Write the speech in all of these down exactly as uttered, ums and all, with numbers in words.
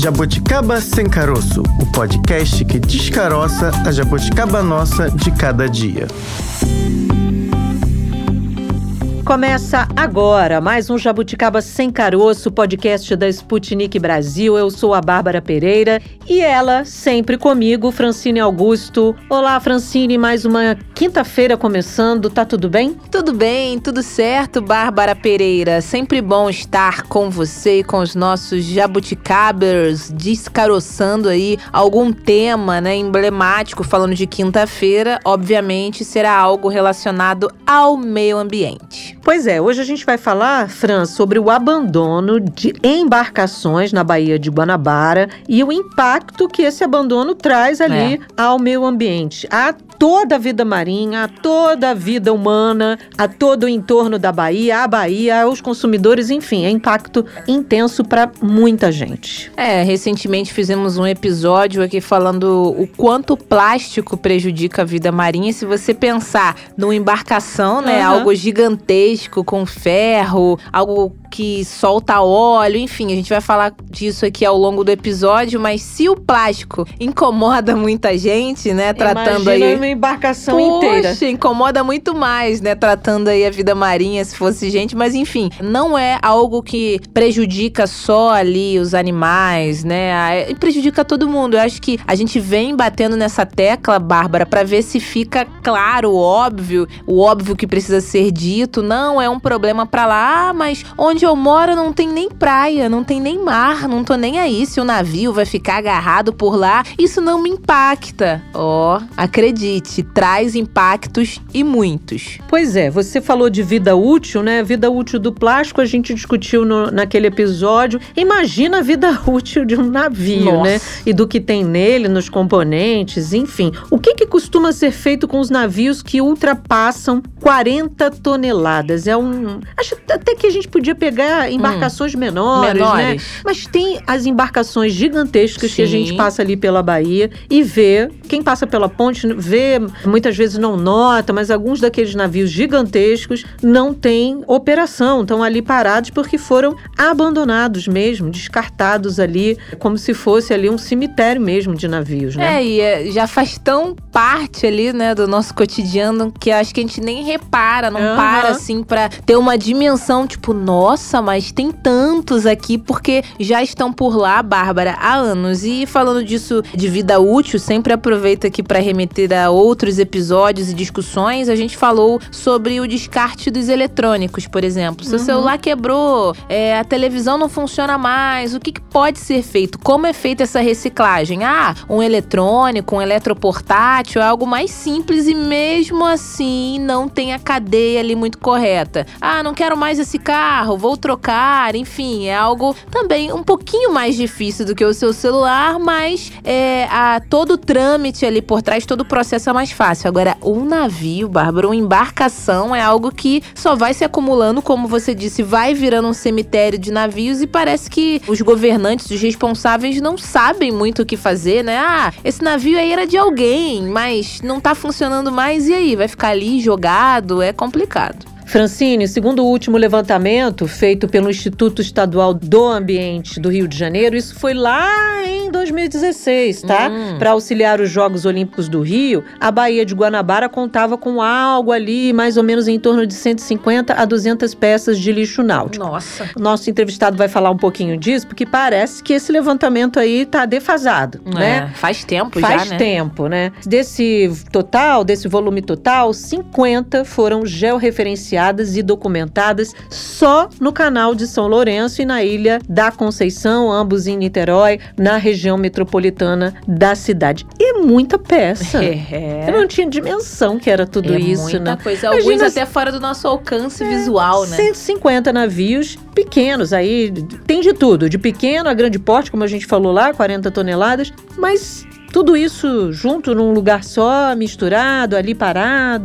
Jabuticaba Sem Caroço, o podcast que descaroça a jabuticaba nossa de cada dia. Começa agora mais um Jabuticaba Sem Caroço, podcast da Sputnik Brasil. Eu sou a Bárbara Pereira e ela, sempre comigo, Francine Augusto. Olá, Francine, mais uma quinta-feira começando. Tá tudo bem? Tudo bem, tudo certo, Bárbara Pereira. Sempre bom estar com você e com os nossos jabuticabers, descaroçando aí algum tema, né, emblemático, falando de quinta-feira. Obviamente, será algo relacionado ao meio ambiente. Pois é, hoje a gente vai falar, Fran, sobre o abandono de embarcações na Baía de Guanabara e o impacto que esse abandono traz ali é. ao meio ambiente, a toda a vida marinha, a toda a vida humana, a todo o entorno da Baía, a Baía, aos consumidores, enfim, é impacto intenso para muita gente. É, recentemente fizemos um episódio aqui falando o quanto o plástico prejudica a vida marinha. Se você pensar numa embarcação, né, uhum. algo gigantesco, com ferro, algo que solta óleo, enfim, a gente vai falar disso aqui ao longo do episódio, mas se o plástico incomoda muita gente, né, tratando Imagina aí... uma embarcação Poxa, inteira. Poxa, incomoda muito mais, né, tratando aí a vida marinha, se fosse gente, mas enfim, não é algo que prejudica só ali os animais, né, prejudica todo mundo. Eu acho que a gente vem batendo nessa tecla, Bárbara, pra ver se fica claro, óbvio, o óbvio que precisa ser dito. Não é um problema pra lá, ah, mas onde eu moro não tem nem praia, não tem nem mar, não tô nem aí se o navio vai ficar agarrado por lá, isso não me impacta. Ó, oh, acredite, traz impactos e muitos. Pois é, você falou de vida útil, né? Vida útil do plástico a gente discutiu no, naquele episódio. Imagina a vida útil de um navio, Nossa. né? E do que tem nele, nos componentes, enfim. O que que costuma ser feito com os navios que ultrapassam quarenta toneladas? É um... Acho até que a gente podia pegar embarcações hum, menores, menores, né? Mas tem as embarcações gigantescas Sim. que a gente passa ali pela Baía e vê, quem passa pela ponte vê, muitas vezes não nota, mas alguns daqueles navios gigantescos não têm operação, estão ali parados porque foram abandonados mesmo, descartados ali, como se fosse ali um cemitério mesmo de navios, né? É, e é, já faz tão parte ali, né, do nosso cotidiano que acho que a gente nem repara, não uhum. para assim pra ter uma dimensão, tipo, nossa, mas tem tantos aqui, porque já estão por lá, Bárbara, há anos. E falando disso de vida útil, sempre aproveito aqui para remeter a outros episódios e discussões. A gente falou sobre o descarte dos eletrônicos, por exemplo. Seu uhum. celular quebrou, é, a televisão não funciona mais, o que, que pode ser feito? Como é feita essa reciclagem? Ah, um eletrônico, um eletroportátil, é algo mais simples e mesmo assim não tem a cadeia ali muito correta. Ah, não quero mais esse carro, vou trocar, enfim, é algo também um pouquinho mais difícil do que o seu celular, mas é, a, todo o trâmite ali por trás, todo o processo é mais fácil. Agora, um navio, Bárbara, uma embarcação é algo que só vai se acumulando, como você disse, vai virando um cemitério de navios e parece que os governantes, os responsáveis não sabem muito o que fazer, né? Ah, esse navio aí era de alguém, mas não tá funcionando mais, e aí? Vai ficar ali jogado? É complicado. Francine, segundo o último levantamento feito pelo Instituto Estadual do Ambiente do Rio de Janeiro, isso foi lá em dois mil e dezesseis, tá? Hum. Para auxiliar os Jogos Olímpicos do Rio, a Baía de Guanabara contava com algo ali, mais ou menos em torno de cento e cinquenta a duzentas peças de lixo náutico. Nossa! Nosso entrevistado vai falar um pouquinho disso, porque parece que esse levantamento aí tá defasado, é, né? Faz tempo faz já, né? Faz tempo, né? Desse total, desse volume total, cinquenta foram georreferenciados e documentadas só no canal de São Lourenço e na Ilha da Conceição, ambos em Niterói, na região metropolitana da cidade. E muita peça. É. Eu não tinha dimensão que era tudo é isso, muita né? coisa. Alguns Imagina, até fora do nosso alcance é, visual, né? cento e cinquenta navios pequenos, aí tem de tudo, de pequeno a grande porte, como a gente falou lá, quarenta toneladas, mas tudo isso junto num lugar só, misturado, ali parado.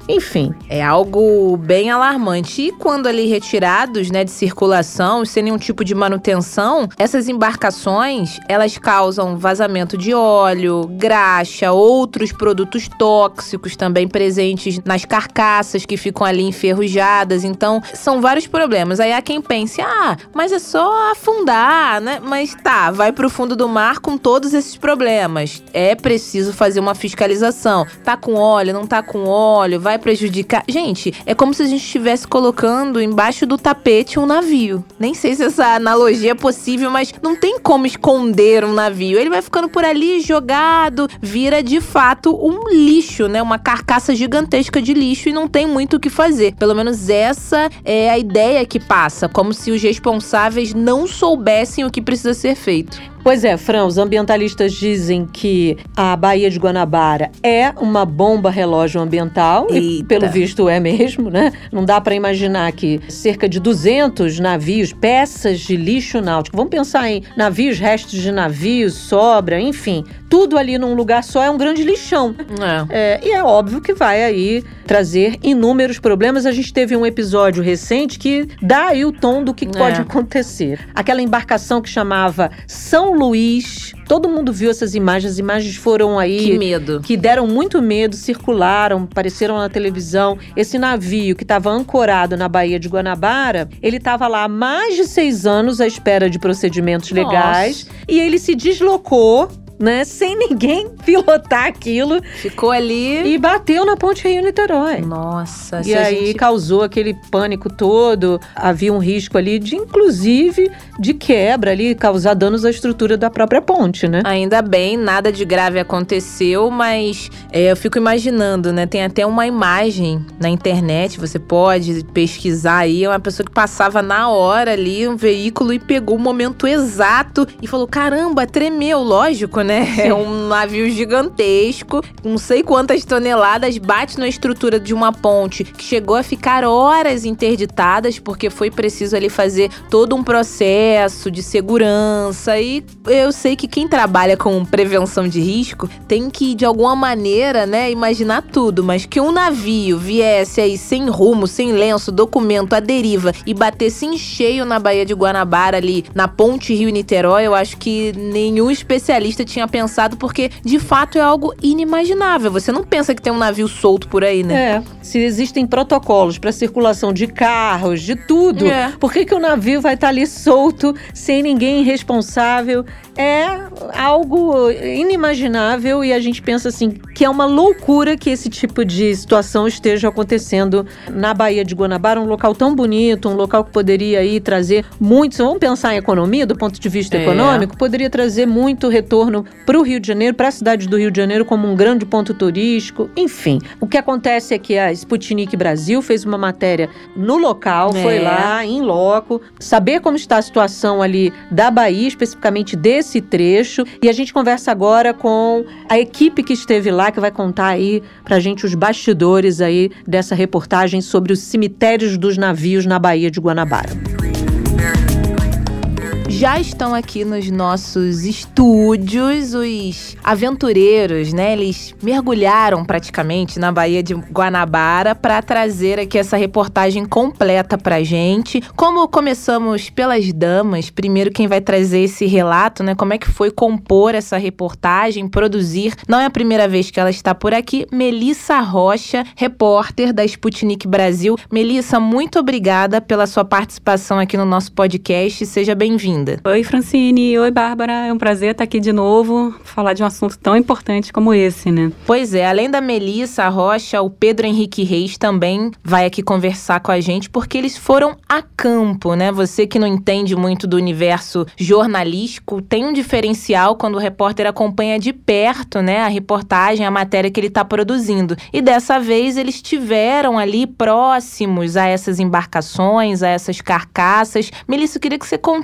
enfim. É algo bem alarmante. E quando ali retirados, né, de circulação, sem nenhum tipo de manutenção, essas embarcações, elas causam vazamento de óleo, graxa, outros produtos tóxicos também presentes nas carcaças que ficam ali enferrujadas. Então, são vários problemas. Aí há quem pense, ah, mas é só afundar, né? Mas tá, vai pro fundo do mar com todos esses problemas. É preciso fazer uma fiscalização. Tá com óleo, não tá com óleo, vai prejudicar. Gente, é como se a gente estivesse colocando embaixo do tapete um navio. Nem sei se essa analogia é possível, mas não tem como esconder um navio. Ele vai ficando por ali jogado, vira de fato um lixo, né? Uma carcaça gigantesca de lixo e não tem muito o que fazer. Pelo menos essa é a ideia que passa, como se os responsáveis não soubessem o que precisa ser feito. Pois é, Fran, os ambientalistas dizem que a Baía de Guanabara é uma bomba relógio ambiental. Eita. E pelo visto é mesmo, né? Não dá para imaginar que cerca de duzentos navios, peças de lixo náutico, vamos pensar em navios, restos de navios, sobra, enfim, tudo ali num lugar só é um grande lixão. É. É, e é óbvio que vai aí trazer inúmeros problemas. A gente teve um episódio recente que dá aí o tom do que é. pode acontecer. Aquela embarcação que chamava São Luís, todo mundo viu essas imagens, as imagens foram aí... Que medo. Que deram muito medo, circularam, apareceram na televisão. Esse navio que estava ancorado na Baía de Guanabara, ele estava lá há mais de seis anos à espera de procedimentos legais. Nossa. E ele se deslocou, né, sem ninguém pilotar aquilo. Ficou ali. E bateu na ponte Rio-Niterói. Nossa. E aí gente... causou aquele pânico todo. Havia um risco ali de, inclusive, de quebra ali, causar danos à estrutura da própria ponte, né? Ainda bem, nada de grave aconteceu, mas é, eu fico imaginando, né? Tem até uma imagem na internet, você pode pesquisar aí. É uma pessoa que passava na hora ali, um veículo, e pegou o momento exato e falou, caramba, tremeu, lógico, né? É um navio gigantesco, não sei quantas toneladas, bate na estrutura de uma ponte que chegou a ficar horas interditadas, porque foi preciso ali fazer todo um processo de segurança. E eu sei que quem trabalha com prevenção de risco tem que, de alguma maneira, né, imaginar tudo, mas que um navio viesse aí sem rumo, sem lenço, documento, à deriva e batesse em cheio na Baía de Guanabara ali, na ponte Rio-Niterói, eu acho que nenhum especialista tinha pensado, porque de fato é algo inimaginável. Você não pensa que tem um navio solto por aí, né? É, se existem protocolos para circulação de carros, de tudo, é. Por que que o navio vai estar ali solto, sem ninguém responsável? É algo inimaginável e a gente pensa assim, que é uma loucura que esse tipo de situação esteja acontecendo na Baía de Guanabara, um local tão bonito, um local que poderia aí trazer muito, vamos pensar em economia, do ponto de vista é. econômico, poderia trazer muito retorno para o Rio de Janeiro, para a cidade do Rio de Janeiro como um grande ponto turístico, enfim. O que acontece é que a Sputnik Brasil fez uma matéria no local, é. foi lá, em loco, saber como está a situação ali da Bahia, especificamente desse trecho, e a gente conversa agora com a equipe que esteve lá, que vai contar aí pra gente os bastidores aí dessa reportagem sobre os cemitérios dos navios na Baía de Guanabara. Já estão aqui nos nossos estúdios os aventureiros, né? Eles mergulharam praticamente na Baía de Guanabara para trazer aqui essa reportagem completa pra gente. Como começamos pelas damas, primeiro quem vai trazer esse relato, né? Como é que foi compor essa reportagem, produzir. Não é a primeira vez que ela está por aqui. Melissa Rocha, repórter da Sputnik Brasil. Melissa, muito obrigada pela sua participação aqui no nosso podcast. Seja bem-vinda. Oi, Francine. Oi, Bárbara. É um prazer estar aqui de novo, falar de um assunto tão importante como esse, né? Pois é, além da Melissa Rocha, o Pedro Henrique Reis também vai aqui conversar com a gente, porque eles foram a campo, né? Você que não entende muito do universo jornalístico, tem um diferencial quando o repórter acompanha de perto, né, a reportagem, a matéria que ele está produzindo. E dessa vez eles estiveram ali próximos a essas embarcações, a essas carcaças. Melissa, eu queria que você contasse um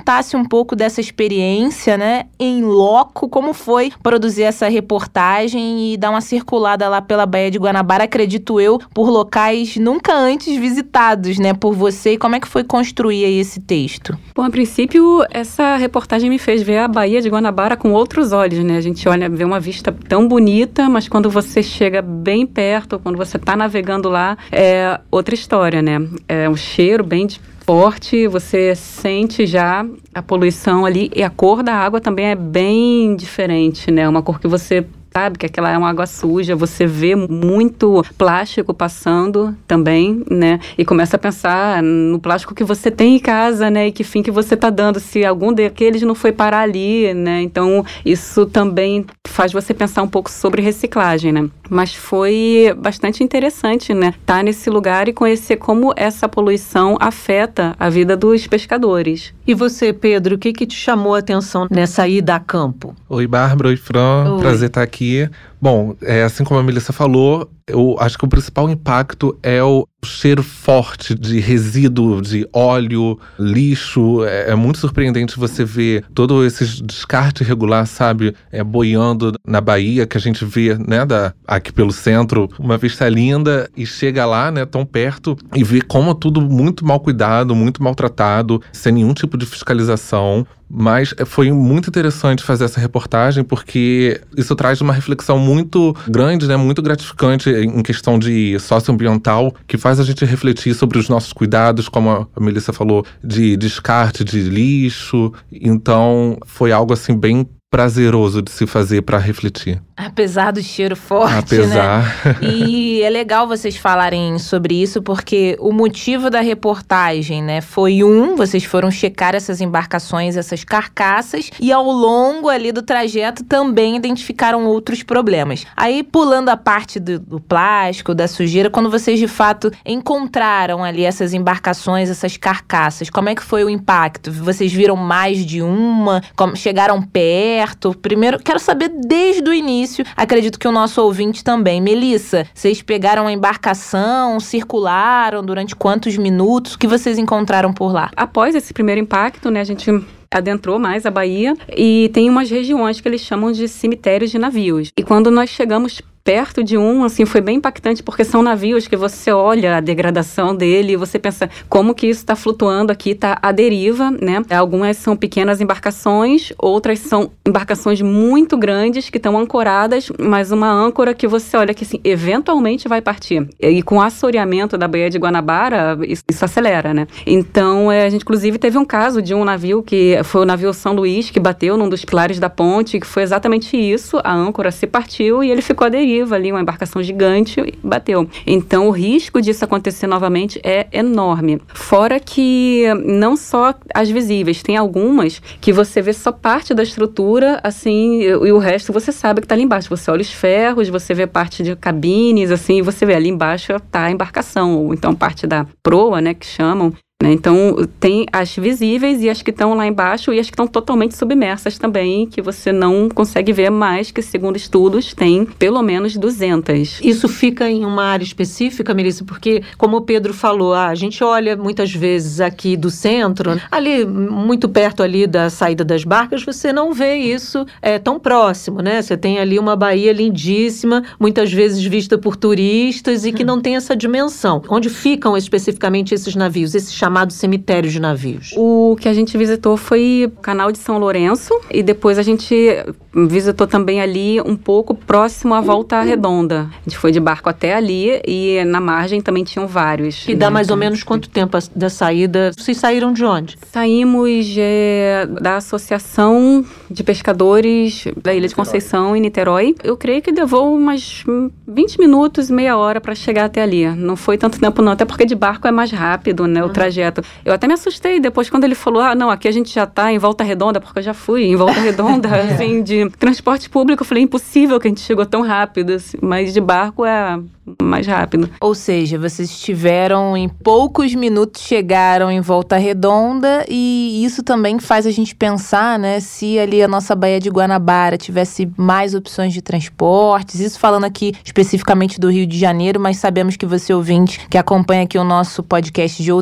pouco dessa experiência, né, em loco, como foi produzir essa reportagem e dar uma circulada lá pela Baía de Guanabara, acredito eu, por locais nunca antes visitados, né, por você. E como é que foi construir aí esse texto? Bom, a princípio, essa reportagem me fez ver a Baía de Guanabara com outros olhos, né? A gente olha, vê uma vista tão bonita, mas quando você chega bem perto, quando você está navegando lá, é outra história, né? É um cheiro bem de forte, você sente já a poluição ali, e a cor da água também é bem diferente, né? Uma cor que você sabe que aquela é uma água suja, você vê muito plástico passando também, né? E começa a pensar no plástico que você tem em casa, né? E que fim que você tá dando, se algum daqueles não foi parar ali, né? Então, isso também faz você pensar um pouco sobre reciclagem, né? Mas foi bastante interessante, né? Estar nesse lugar e conhecer como essa poluição afeta a vida dos pescadores. E você, Pedro, o que que te chamou a atenção nessa ida a campo? Oi, Bárbara. Oi, Fran. Oi. Prazer estar aqui. Bom, é, assim como a Melissa falou, eu acho que o principal impacto é o cheiro forte de resíduo, de óleo, lixo. É, é muito surpreendente você ver todo esse descarte irregular, sabe, é, boiando na Bahia, que a gente vê, né, da, aqui pelo centro, uma vista linda, e chega lá, né, tão perto, e vê como tudo muito mal cuidado, muito maltratado, sem nenhum tipo de fiscalização. Mas foi muito interessante fazer essa reportagem, porque isso traz uma reflexão muito grande, né, muito gratificante em questão de socioambiental, que faz a gente refletir sobre os nossos cuidados, como a Melissa falou, de descarte de lixo. Então, foi algo assim bem prazeroso de se fazer para refletir. Apesar do cheiro forte, Apesar. né? E é legal vocês falarem sobre isso, porque o motivo da reportagem, né, foi um, vocês foram checar essas embarcações, essas carcaças, e ao longo ali do trajeto também identificaram outros problemas. Aí, pulando a parte do, do plástico, da sujeira, quando vocês de fato encontraram ali essas embarcações, essas carcaças, como é que foi o impacto? Vocês viram mais de uma? Como, chegaram perto? Primeiro, quero saber desde o início, acredito que o nosso ouvinte também. Melissa, vocês pegaram a embarcação, circularam durante quantos minutos? O que vocês encontraram por lá? Após esse primeiro impacto, né, a gente adentrou mais a Bahia e tem umas regiões que eles chamam de cemitérios de navios. E quando nós chegamos perto de um, assim, foi bem impactante, porque são navios que você olha a degradação dele e você pensa como que isso está flutuando aqui, está à deriva, né? Algumas são pequenas embarcações, outras são embarcações muito grandes que estão ancoradas, mas uma âncora que você olha que, assim, eventualmente vai partir. E com o assoreamento da Baía de Guanabara, isso, isso acelera, né? Então, é, a gente, inclusive, teve um caso de um navio que foi o navio São Luís, que bateu num dos pilares da ponte, que foi exatamente isso, a âncora se partiu e ele ficou à deriva ali, uma embarcação gigante, e bateu. Então, o risco disso acontecer novamente é enorme. Fora que não só as visíveis, tem algumas que você vê só parte da estrutura, assim, e o resto você sabe que tá ali embaixo. Você olha os ferros, você vê parte de cabines, assim, e você vê ali embaixo tá a embarcação, ou então parte da proa, né, que chamam. Então, tem as visíveis e as que estão lá embaixo e as que estão totalmente submersas também, que você não consegue ver mais, que segundo estudos tem pelo menos duzentas. Isso fica em uma área específica, Melissa? Porque, como o Pedro falou, a gente olha muitas vezes aqui do centro, ali muito perto ali da saída das barcas, você não vê isso é, tão próximo, né? Você tem ali uma baía lindíssima, muitas vezes vista por turistas e que não tem essa dimensão. Onde ficam especificamente esses navios, esses chamados cemitérios de navios? O que a gente visitou foi o canal de São Lourenço e depois a gente visitou também ali um pouco próximo à Volta Redonda. A gente foi de barco até ali e na margem também tinham vários. E dá mais ou menos quanto tempo da saída? Vocês saíram de onde? Saímos é, da Associação de Pescadores da Ilha de Conceição, em Niterói. Eu creio que levou umas vinte minutos, meia hora para chegar até ali. Não foi tanto tempo não, até porque de barco é mais rápido, né, o uhum. trajeto. Eu até me assustei depois quando ele falou, ah, não, aqui a gente já tá em Volta Redonda, porque eu já fui em Volta Redonda, assim, de transporte público. Eu falei, impossível que a gente chegou tão rápido, assim, mas de barco é mais rápido. Ou seja, vocês estiveram em poucos minutos, chegaram em Volta Redonda, e isso também faz a gente pensar, né, se ali a nossa Baía de Guanabara tivesse mais opções de transportes, isso falando aqui especificamente do Rio de Janeiro, mas sabemos que você, ouvinte, que acompanha aqui o nosso podcast de outras regiões,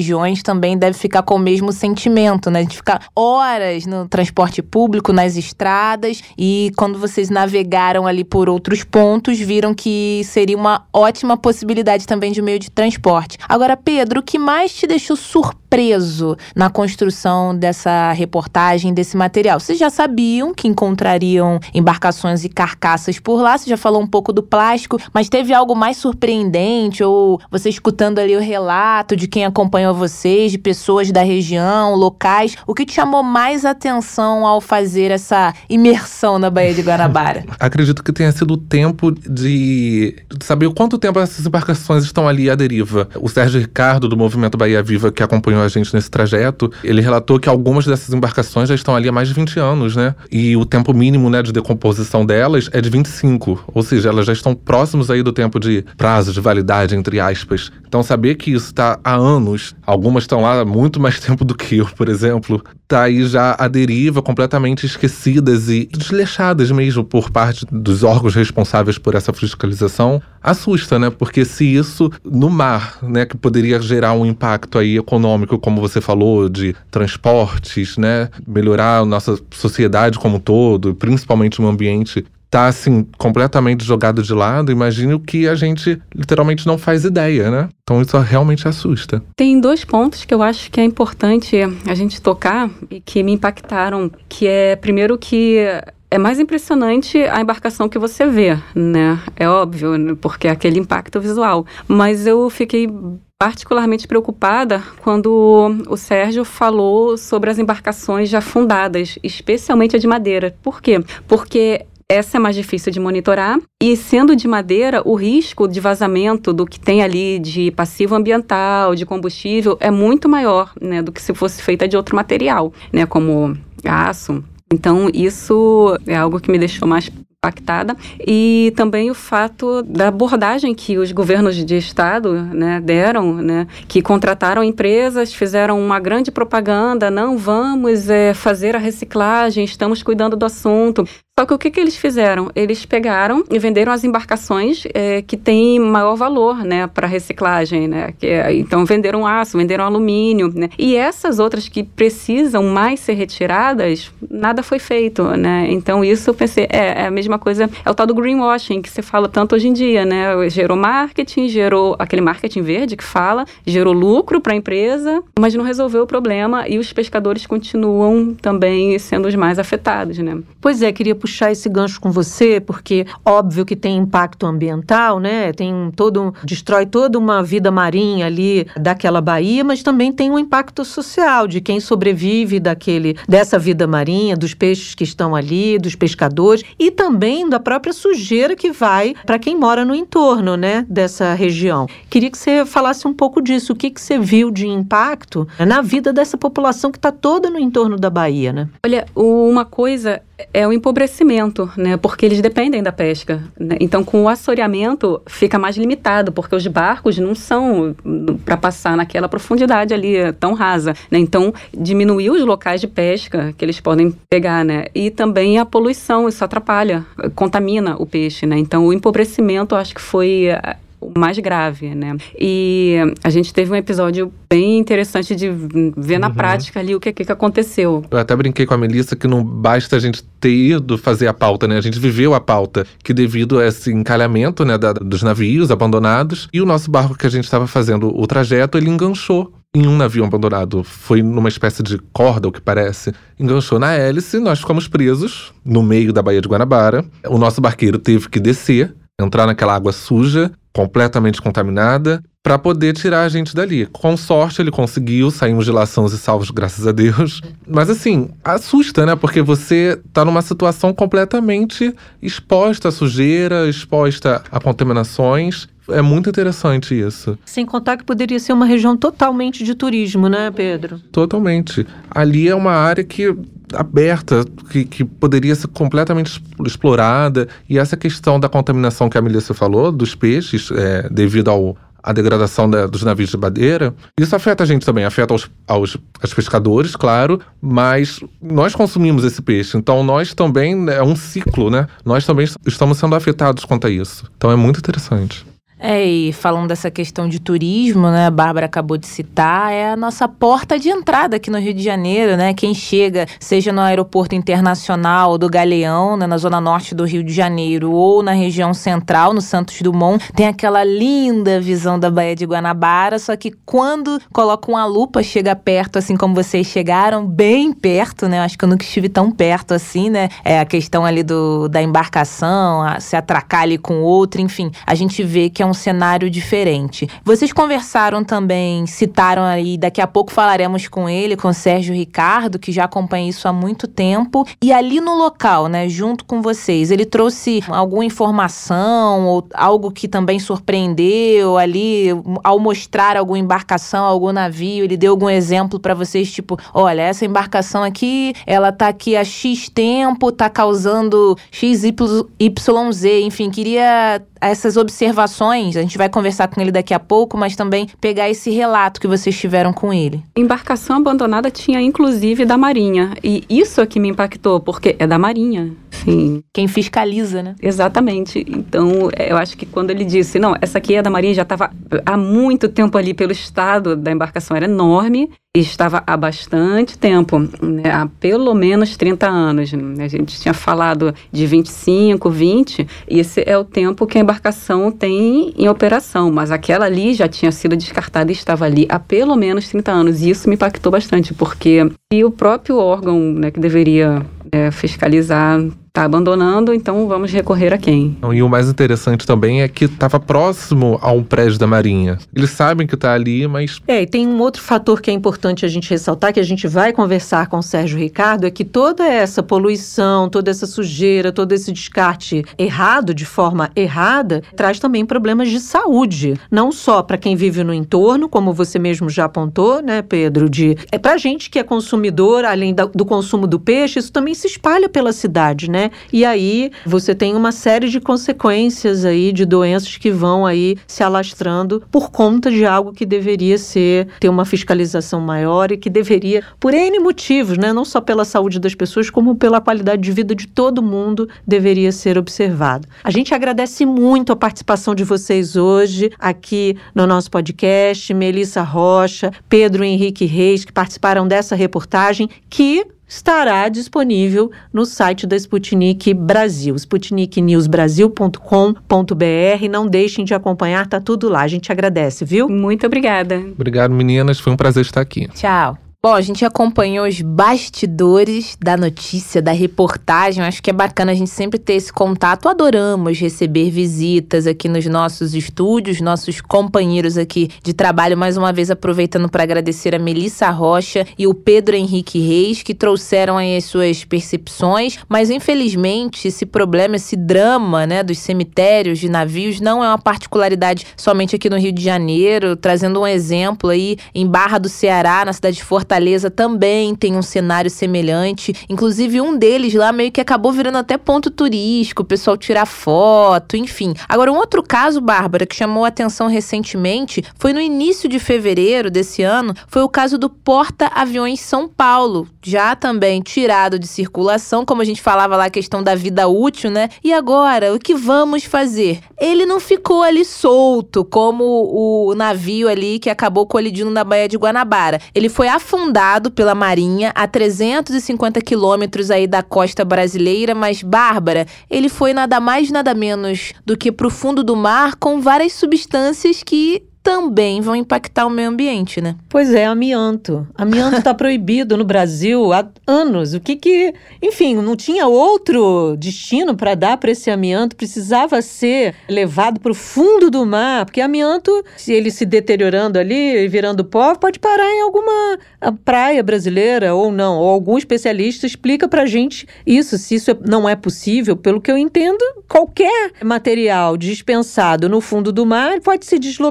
regiões também deve ficar com o mesmo sentimento, né? A gente fica horas no transporte público, nas estradas, e quando vocês navegaram ali por outros pontos, viram que seria uma ótima possibilidade também de meio de transporte. Agora, Pedro, o que mais te deixou surpreso na construção dessa reportagem, desse material? Vocês já sabiam que encontrariam embarcações e carcaças por lá, você já falou um pouco do plástico, mas teve algo mais surpreendente, ou você escutando ali o relato de quem acompanhou vocês, de pessoas da região, locais, o que te chamou mais atenção ao fazer essa imersão na Baía de Guanabara? Acredito que tenha sido o tempo de saber quanto tempo essas embarcações estão ali à deriva. O Sérgio Ricardo, do Movimento Bahia Viva, que acompanhou a gente nesse trajeto, ele relatou que algumas dessas embarcações já estão ali há mais de vinte anos, né? E o tempo mínimo, né, de decomposição delas é de vinte e cinco, ou seja, elas já estão próximos aí do tempo de prazo de validade, entre aspas. Então, saber que isso está há anos, algumas estão lá há muito mais tempo do que eu, por exemplo, tá aí já à deriva, completamente esquecidas e desleixadas mesmo por parte dos órgãos responsáveis por essa fiscalização, assusta, né? Porque se isso no mar, né, que poderia gerar um impacto aí econômico, como você falou, de transportes, né, melhorar a nossa sociedade como um todo, principalmente no ambiente, tá, assim, completamente jogado de lado, imagine o que a gente literalmente não faz ideia, né? Então isso realmente assusta. Tem dois pontos que eu acho que é importante a gente tocar e que me impactaram, que é, primeiro, que é mais impressionante a embarcação que você vê, né? É óbvio, porque é aquele impacto visual. Mas eu fiquei particularmente preocupada quando o Sérgio falou sobre as embarcações já fundadas, especialmente a de madeira. Por quê? Porque essa é mais difícil de monitorar e, sendo de madeira, o risco de vazamento do que tem ali de passivo ambiental, de combustível, é muito maior, né, do que se fosse feita de outro material, né, como aço. Então, isso é algo que me deixou mais impactada. E também o fato da abordagem que os governos de estado, né, deram, né, que contrataram empresas, fizeram uma grande propaganda, não vamos é, fazer a reciclagem, estamos cuidando do assunto. Só que o que, que eles fizeram? Eles pegaram e venderam as embarcações é, que têm maior valor, né, para reciclagem, né? Que é, então venderam aço, venderam alumínio, né? E essas outras que precisam mais ser retiradas, nada foi feito, né? Então isso eu pensei, é, é a mesma coisa, é o tal do greenwashing que se fala tanto hoje em dia, né? Gerou marketing, gerou aquele marketing verde que fala, gerou lucro para a empresa, mas não resolveu o problema e os pescadores continuam também sendo os mais afetados, né? Pois é, queria puxar esse gancho com você, porque óbvio que tem impacto ambiental, né? Tem um, todo, destrói toda uma vida marinha ali daquela baía, mas também tem um impacto social de quem sobrevive daquele, dessa vida marinha, dos peixes que estão ali, dos pescadores e também da própria sujeira que vai para quem mora no entorno, né, dessa região. Queria que você falasse um pouco disso, o que, que você viu de impacto na vida dessa população que está toda no entorno da baía, né? Olha, uma coisa é o empobrecimento, né? Porque eles dependem da pesca, né? Então, com o assoreamento, fica mais limitado, porque os barcos não são para passar naquela profundidade ali tão rasa, né? Então, diminuir os locais de pesca que eles podem pegar, né? E também a poluição, isso atrapalha, contamina o peixe, né? Então, o empobrecimento, acho que foi o mais grave, né? E a gente teve um episódio bem interessante de ver uhum. na prática ali o que, que aconteceu. Eu até brinquei com a Melissa que não basta a gente ter ido fazer a pauta, né? A gente viveu a pauta, que devido a esse encalhamento, né, da, dos navios abandonados, e o nosso barco que a gente estava fazendo o trajeto, ele enganchou em um navio abandonado. Foi numa espécie de corda, o que parece. Enganchou na hélice, nós ficamos presos no meio da Baía de Guanabara. O nosso barqueiro teve que descer, entrar naquela água suja, completamente contaminada, para poder tirar a gente dali. Com sorte, ele conseguiu, saímos de lá sãos e salvos, graças a Deus. Mas assim, assusta, né? Porque você tá numa situação completamente exposta à sujeira, exposta a contaminações. É muito interessante isso. Sem contar que poderia ser uma região totalmente de turismo, né, Pedro? Totalmente. Ali é uma área que aberta, que, que poderia ser completamente explorada. E essa questão da contaminação que a Melissa falou, dos peixes, é, devido ao a degradação da, dos navios de madeira, isso afeta a gente também, afeta aos, aos, aos pescadores, claro, mas nós consumimos esse peixe, então nós também, é um ciclo, né? Nós também estamos sendo afetados quanto a isso. Então é muito interessante. É, e falando dessa questão de turismo, né, a Bárbara acabou de citar, é a nossa porta de entrada aqui no Rio de Janeiro, né? Quem chega, seja no aeroporto internacional do Galeão, né, na zona norte do Rio de Janeiro, ou na região central, no Santos Dumont, tem aquela linda visão da Baía de Guanabara, só que quando coloca uma lupa, chega perto, assim como vocês chegaram, bem perto, né? Acho que eu nunca estive tão perto assim, né? É a questão ali do, da embarcação, a, se atracar ali com outro, enfim, a gente vê que é um cenário diferente. Vocês conversaram também, citaram aí, daqui a pouco falaremos com ele, com o Sérgio Ricardo, que já acompanha isso há muito tempo, e ali no local, né, junto com vocês, ele trouxe alguma informação ou algo que também surpreendeu ali, ao mostrar alguma embarcação, algum navio, ele deu algum exemplo para vocês, tipo, olha, essa embarcação aqui, ela tá aqui há X tempo, tá causando X Y Z, enfim, queria essas observações, a gente vai conversar com ele daqui a pouco, mas também pegar esse relato que vocês tiveram com ele. Embarcação abandonada tinha inclusive da Marinha, e isso é que me impactou, porque é da Marinha. Sim. Quem fiscaliza, né? Exatamente. Então, eu acho que quando ele disse, não, essa aqui é da Marinha, já estava há muito tempo ali pelo estado da embarcação, era enorme, e estava há bastante tempo, né? Há pelo menos trinta anos. Né? A gente tinha falado de vinte e cinco, vinte, e esse é o tempo que a embarcação tem em operação, mas aquela ali já tinha sido descartada e estava ali há pelo menos trinta anos, e isso me impactou bastante, porque se o próprio órgão, né, que deveria é, fiscalizar está abandonando, então vamos recorrer a quem? E o mais interessante também é que estava próximo a um prédio da Marinha. Eles sabem que está ali, mas... É, e tem um outro fator que é importante a gente ressaltar, que a gente vai conversar com o Sérgio Ricardo, é que toda essa poluição, toda essa sujeira, todo esse descarte errado, de forma errada, traz também problemas de saúde. Não só para quem vive no entorno, como você mesmo já apontou, né, Pedro? De, é para a gente que é consumidor, além da, do consumo do peixe, isso também se espalha pela cidade, né? E aí você tem uma série de consequências aí de doenças que vão aí se alastrando por conta de algo que deveria ser, ter uma fiscalização maior e que deveria, por N motivos, né, não só pela saúde das pessoas, como pela qualidade de vida de todo mundo, deveria ser observado. A gente agradece muito a participação de vocês hoje aqui no nosso podcast, Melissa Rocha, Pedro Henrique Reis, que participaram dessa reportagem, que estará disponível no site da Sputnik Brasil, sputnik news brasil ponto com ponto b r. Não deixem de acompanhar, tá tudo lá. A gente agradece, viu? Muito obrigada. Obrigado, meninas. Foi um prazer estar aqui. Tchau. Bom, a gente acompanhou os bastidores da notícia, da reportagem. Acho que é bacana a gente sempre ter esse contato. Adoramos receber visitas aqui nos nossos estúdios, nossos companheiros aqui de trabalho. Mais uma vez, aproveitando para agradecer a Melissa Rocha e o Pedro Henrique Reis, que trouxeram aí as suas percepções. Mas, infelizmente, esse problema, esse drama, né, dos cemitérios de navios não é uma particularidade somente aqui no Rio de Janeiro. Trazendo um exemplo aí, em Barra do Ceará, na cidade de Fortaleza, Fortaleza também tem um cenário semelhante. Inclusive, um deles lá meio que acabou virando até ponto turístico, o pessoal tirar foto, enfim. Agora, um outro caso, Bárbara, que chamou a atenção recentemente, foi no início de fevereiro desse ano, foi o caso do Porta-Aviões São Paulo, já também tirado de circulação, como a gente falava lá, a questão da vida útil, né? E agora, o que vamos fazer? Ele não ficou ali solto, como o navio ali que acabou colidindo na Baía de Guanabara. Ele foi afundado fundado pela Marinha a trezentos e cinquenta quilômetros aí da costa brasileira, mas, Bárbara, ele foi nada mais nada menos do que pro fundo do mar com várias substâncias que também vão impactar o meio ambiente, né? Pois é, amianto. Amianto está proibido no Brasil há anos. O que que... Enfim, não tinha outro destino para dar para esse amianto. Precisava ser levado para o fundo do mar, porque amianto, se ele se deteriorando ali e virando pó, pode parar em alguma praia brasileira ou não. Ou algum especialista explica para a gente isso, se isso não é possível. Pelo que eu entendo, qualquer material dispensado no fundo do mar pode se deslocar e parar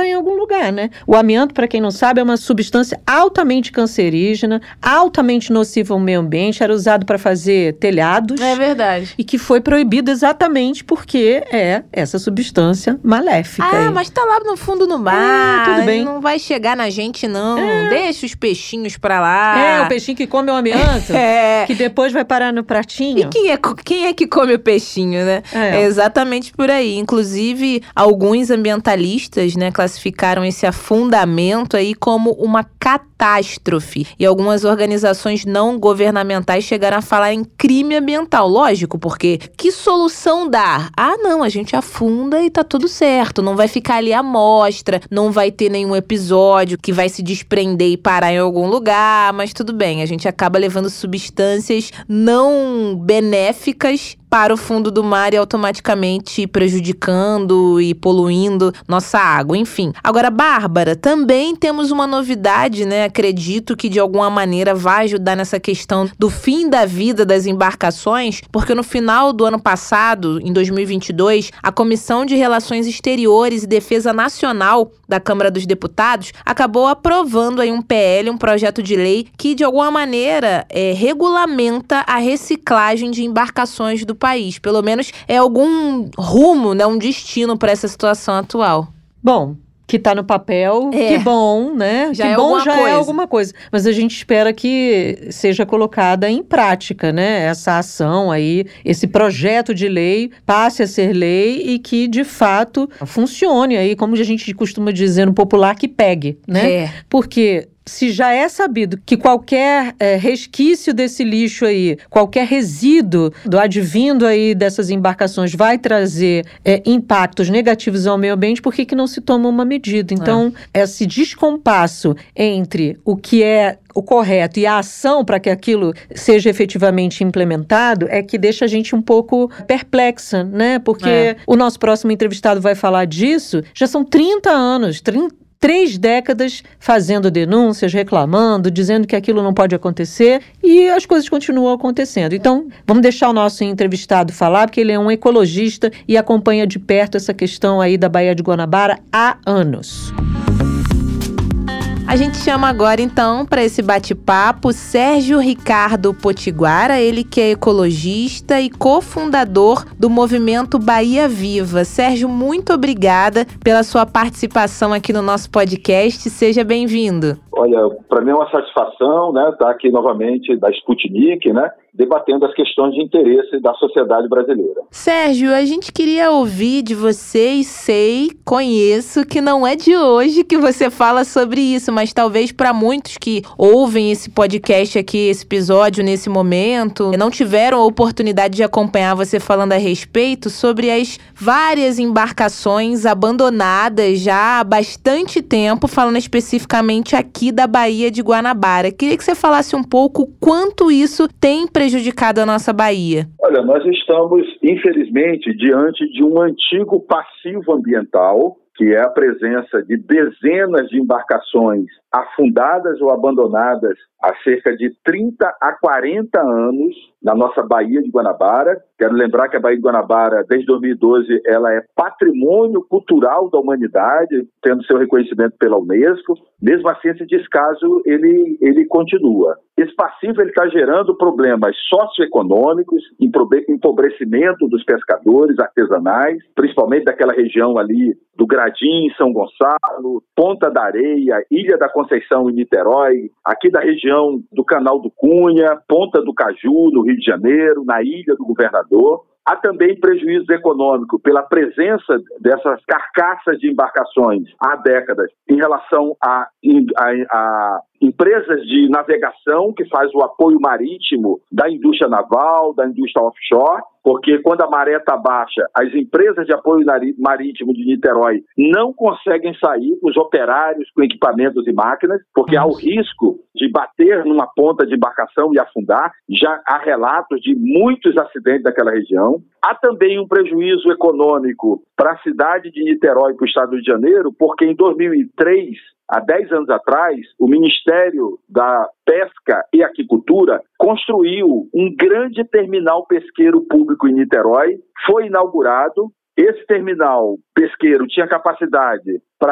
parar em algum lugar, né? O amianto, para quem não sabe, é uma substância altamente cancerígena, altamente nociva ao meio ambiente, era usado para fazer telhados. É verdade. E que foi proibido exatamente porque é essa substância maléfica. Ah, aí. mas tá lá no fundo do mar. É, tudo bem. Não vai chegar na gente, não. É. Deixa os peixinhos pra lá. É, o peixinho que come o amianto, É. que depois vai parar no pratinho. E quem é, quem é que come o peixinho, né? É. É exatamente por aí. Inclusive, alguns ambientalistas, né, classificaram esse afundamento aí como uma catástrofe. E algumas organizações não governamentais chegaram a falar em crime ambiental. Lógico, porque que solução dar? Ah, não, a gente afunda e tá tudo certo. Não vai ficar ali à mostra, não vai ter nenhum episódio que vai se desprender e parar em algum lugar, mas tudo bem, a gente acaba levando substâncias não benéficas para o fundo do mar e automaticamente prejudicando e poluindo nossa água, enfim. Agora, Bárbara, também temos uma novidade, né? Acredito que de alguma maneira vai ajudar nessa questão do fim da vida das embarcações, porque no final do ano passado, em dois mil e vinte e dois, a Comissão de Relações Exteriores e Defesa Nacional da Câmara dos Deputados acabou aprovando aí um P L, um projeto de lei que de alguma maneira é, regulamenta a reciclagem de embarcações do país. Pelo menos é algum rumo, né, um destino para essa situação atual. Bom, que tá no papel, É. que bom, né? Já que é bom alguma já coisa. é alguma coisa. Mas a gente espera que seja colocada em prática, né? Essa ação aí, esse projeto de lei passe a ser lei e que, de fato, funcione aí, como a gente costuma dizer no popular, que pegue, né? É. Porque se já é sabido que qualquer é, resquício desse lixo aí, qualquer resíduo do advindo aí dessas embarcações vai trazer é, impactos negativos ao meio ambiente, por que que não se toma uma medida? Então, é. esse descompasso entre o que é o correto e a ação para que aquilo seja efetivamente implementado é que deixa a gente um pouco perplexa, né? Porque é. o nosso próximo entrevistado vai falar disso, já são trinta anos, trinta Três décadas fazendo denúncias, reclamando, dizendo que aquilo não pode acontecer e as coisas continuam acontecendo. Então, vamos deixar o nosso entrevistado falar, porque ele é um ecologista e acompanha de perto essa questão aí da Baía de Guanabara há anos. A gente chama agora, então, para esse bate-papo, Sérgio Ricardo Potiguara, ele que é ecologista e cofundador do movimento Bahia Viva. Sérgio, muito obrigada pela sua participação aqui no nosso podcast. Seja bem-vindo. Olha, para mim é uma satisfação, né, estar aqui novamente da Sputnik, né, debatendo as questões de interesse da sociedade brasileira. Sérgio, a gente queria ouvir de você e sei, conheço, que não é de hoje que você fala sobre isso, mas talvez para muitos que ouvem esse podcast aqui, esse episódio nesse momento, não tiveram a oportunidade de acompanhar você falando a respeito sobre as várias embarcações abandonadas já há bastante tempo, falando especificamente aqui da Baía de Guanabara. Queria que você falasse um pouco quanto isso tem prejudicado a nossa Bahia. Olha, nós estamos, infelizmente, diante de um antigo passivo ambiental, que é a presença de dezenas de embarcações afundadas ou abandonadas há cerca de trinta a quarenta anos na nossa Baía de Guanabara. Quero lembrar que a Baía de Guanabara, desde dois mil e doze, ela é patrimônio cultural da humanidade, tendo seu reconhecimento pela Unesco. Mesmo assim, esse descaso, ele, ele continua. Esse passivo está gerando problemas socioeconômicos, empobrecimento dos pescadores artesanais, principalmente daquela região ali do Gradim, São Gonçalo, Ponta da Areia, Ilha da Conceição e Niterói, aqui da região do Canal do Cunha, Ponta do Caju, no Rio de Janeiro, na Ilha do Governador. Há também prejuízo econômico pela presença dessas carcaças de embarcações há décadas em relação a, a, a empresas de navegação que faz o apoio marítimo da indústria naval, da indústria offshore, porque quando a maré está baixa, as empresas de apoio marítimo de Niterói não conseguem sair, os operários com equipamentos e máquinas, porque há o risco de bater numa ponta de embarcação e afundar. Já há relatos de muitos acidentes daquela região. Há também um prejuízo econômico para a cidade de Niterói e para o estado do Rio de Janeiro, porque em dois mil e três, há dez anos atrás, o Ministério da Pesca e Aquicultura construiu um grande terminal pesqueiro público em Niterói, foi inaugurado. Esse terminal pesqueiro tinha capacidade para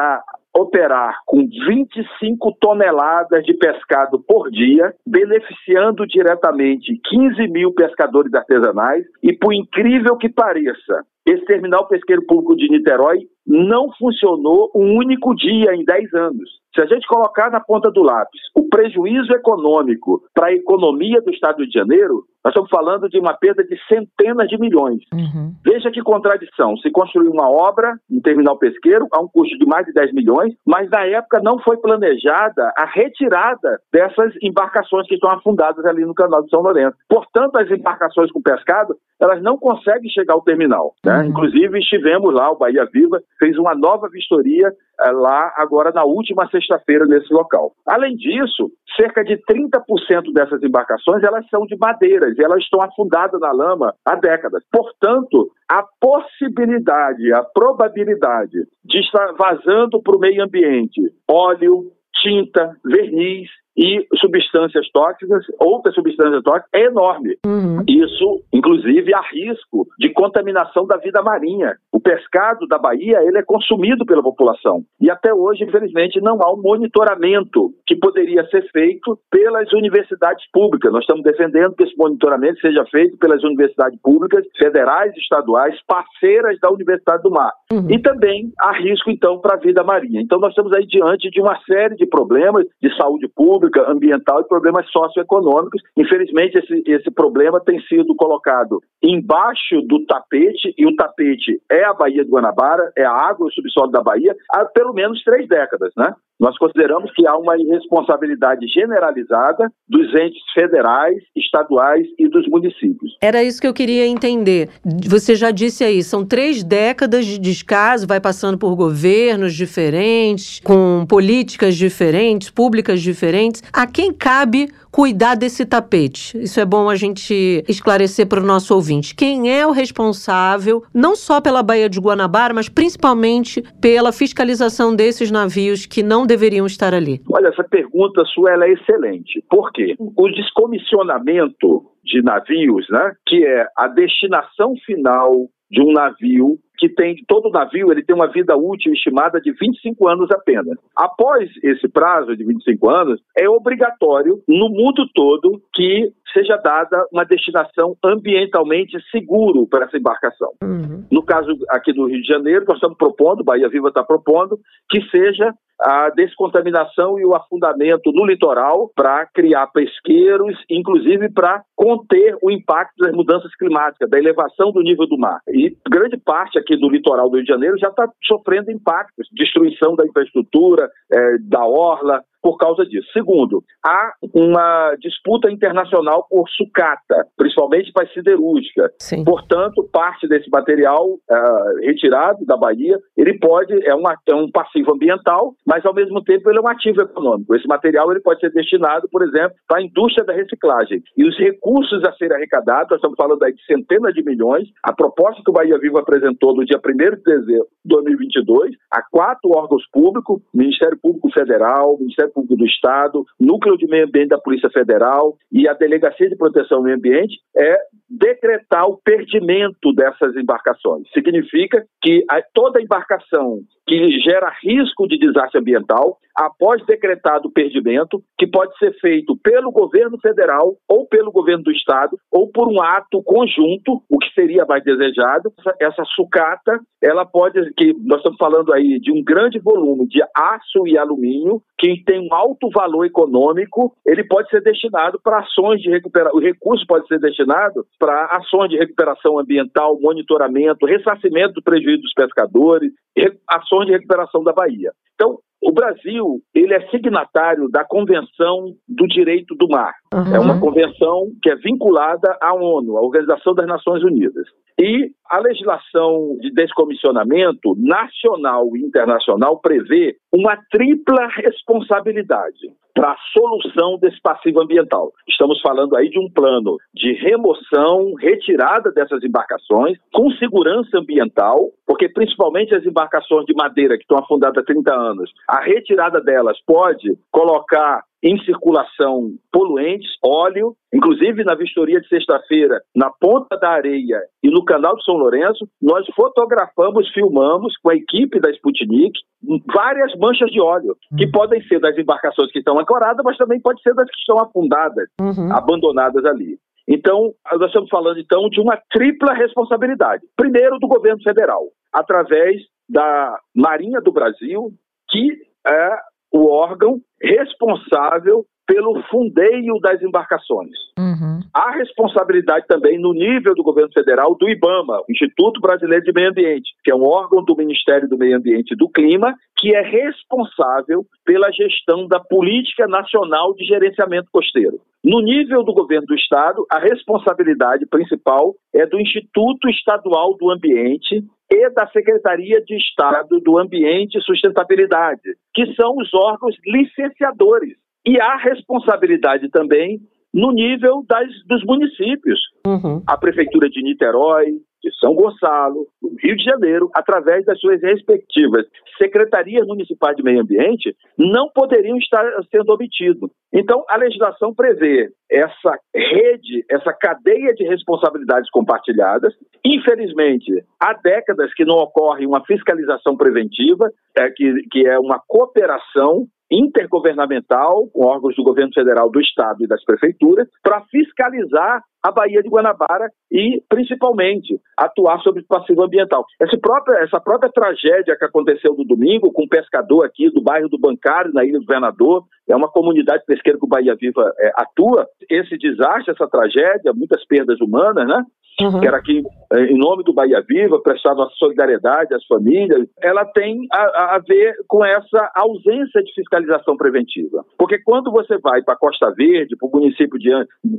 operar com vinte e cinco toneladas de pescado por dia, beneficiando diretamente quinze mil pescadores artesanais e, por incrível que pareça, esse terminal pesqueiro público de Niterói não funcionou um único dia em dez anos. Se a gente colocar na ponta do lápis o prejuízo econômico para a economia do Estado do Rio de Janeiro, nós estamos falando de uma perda de centenas de milhões. Uhum. Veja que contradição. Se construiu uma obra, um terminal pesqueiro, a um custo de mais de dez milhões, mas na época não foi planejada a retirada dessas embarcações que estão afundadas ali no canal de São Lourenço. Portanto, as embarcações com pescado, elas não conseguem chegar ao terminal, né? Uhum. Inclusive, estivemos lá, o Bahia Viva fez uma nova vistoria uh, lá agora na última sexta-feira nesse local. Além disso, cerca de trinta por cento dessas embarcações, elas são de madeiras e elas estão afundadas na lama há décadas. Portanto, a possibilidade, a probabilidade de estar vazando para o meio ambiente óleo, tinta, verniz e substâncias tóxicas, outras substâncias tóxicas, é enorme. Uhum. Isso, inclusive, há risco de contaminação da vida marinha. O pescado da Bahia, ele é consumido pela população. E até hoje, infelizmente, não há um monitoramento que poderia ser feito pelas universidades públicas. Nós estamos defendendo que esse monitoramento seja feito pelas universidades públicas, federais, estaduais, parceiras da Universidade do Mar. Uhum. E também há risco, então, para a vida marinha. Então, nós estamos aí diante de uma série de problemas de saúde pública, ambiental e problemas socioeconômicos. Infelizmente, esse, esse problema tem sido colocado embaixo do tapete, e o tapete é a Baía de Guanabara, é a água e o subsolo da Bahia, há pelo menos três décadas, né? Nós consideramos que há uma irresponsabilidade generalizada dos entes federais, estaduais e dos municípios. Era isso que eu queria entender. Você já disse aí, são três décadas de descaso, vai passando por governos diferentes, com políticas diferentes, públicas diferentes. A quem cabe cuidar desse tapete? Isso é bom a gente esclarecer para o nosso ouvinte. Quem é o responsável, não só pela Baía de Guanabara, mas principalmente pela fiscalização desses navios que não deveriam estar ali? Olha, essa pergunta sua ela é excelente. Por quê? O descomissionamento de navios, né, que é a destinação final de um navio, que tem, todo navio ele tem uma vida útil estimada de vinte e cinco anos apenas. Após esse prazo de vinte e cinco anos, é obrigatório no mundo todo que seja dada uma destinação ambientalmente seguro para essa embarcação. Uhum. No caso aqui do Rio de Janeiro, nós estamos propondo, Bahia Viva está propondo, que seja a descontaminação e o afundamento no litoral para criar pesqueiros, inclusive para conter o impacto das mudanças climáticas, da elevação do nível do mar. E grande parte aqui do litoral do Rio de Janeiro já está sofrendo impactos, destruição da infraestrutura, é, da orla, por causa disso. Segundo, há uma disputa internacional por sucata, principalmente para a siderúrgica. Sim. Portanto, parte desse material uh, retirado da Bahia, ele pode, é, uma, é um passivo ambiental, mas ao mesmo tempo ele é um ativo econômico. Esse material ele pode ser destinado, por exemplo, para a indústria da reciclagem. E os recursos a serem arrecadados, nós estamos falando aí de centenas de milhões. A proposta que o Bahia Viva apresentou no dia primeiro de dezembro de dois mil e vinte e dois, a quatro órgãos públicos, Ministério Público Federal, Ministério Público do Estado, Núcleo de Meio Ambiente da Polícia Federal e a Delegacia de Proteção ao Meio Ambiente, é decretar o perdimento dessas embarcações. Significa que a, toda embarcação que gera risco de desastre ambiental, após decretado o perdimento, que pode ser feito pelo governo federal ou pelo governo do estado, ou por um ato conjunto, o que seria mais desejado, essa, essa sucata, ela pode, que nós estamos falando aí de um grande volume de aço e alumínio, que tem um alto valor econômico, ele pode ser destinado para ações de recuperação, o recurso pode ser destinado para ações de recuperação ambiental, monitoramento, ressarcimento do prejuízo dos pescadores, ações de recuperação da Bahia. Então, o Brasil, ele é signatário da Convenção do Direito do Mar. Uhum. É uma convenção que é vinculada à ONU, à Organização das Nações Unidas. E a legislação de descomissionamento nacional e internacional prevê uma tripla responsabilidade para a solução desse passivo ambiental. Estamos falando aí de um plano de remoção, retirada dessas embarcações, com segurança ambiental, porque principalmente as embarcações de madeira que estão afundadas há trinta anos, a retirada delas pode colocar em circulação poluentes, óleo, inclusive na vistoria de sexta-feira, na Ponta da Areia e no Canal de São Lourenço, nós fotografamos, filmamos com a equipe da Sputnik várias manchas de óleo, que uhum. podem ser das embarcações que estão ancoradas, mas também pode ser das que estão afundadas, uhum. abandonadas ali. Então, nós estamos falando, então, de uma tripla responsabilidade. Primeiro, do governo federal, através da Marinha do Brasil, que é o órgão responsável pelo fundeio das embarcações. Uhum. Há responsabilidade também no nível do governo federal do IBAMA, o Instituto Brasileiro de Meio Ambiente, que é um órgão do Ministério do Meio Ambiente e do Clima, que é responsável pela gestão da Política Nacional de Gerenciamento Costeiro. No nível do governo do Estado, a responsabilidade principal é do Instituto Estadual do Ambiente e da Secretaria de Estado do Ambiente e Sustentabilidade, que são os órgãos licenciadores. E há responsabilidade também no nível das, dos municípios. Uhum. A Prefeitura de Niterói, de São Gonçalo, do Rio de Janeiro, através das suas respectivas secretarias municipais de meio ambiente, não poderiam estar sendo omitidos. Então, a legislação prevê essa rede, essa cadeia de responsabilidades compartilhadas. Infelizmente, há décadas que não ocorre uma fiscalização preventiva, é, que, que é uma cooperação intergovernamental com órgãos do governo federal, do estado e das prefeituras para fiscalizar a Baía de Guanabara e, principalmente, atuar sobre o passivo ambiental. Essa própria, essa própria tragédia que aconteceu no domingo com um pescador aqui do bairro do Bancário, na Ilha do Governador, é uma comunidade pesqueira que o Bahia Viva é, atua. Esse desastre, essa tragédia, muitas perdas humanas, né? Uhum. Quero aqui, em nome do Bahia Viva, prestar nossa solidariedade às famílias. Ela tem a, a ver com essa ausência de fiscalização preventiva. Porque quando você vai para a Costa Verde, para o município de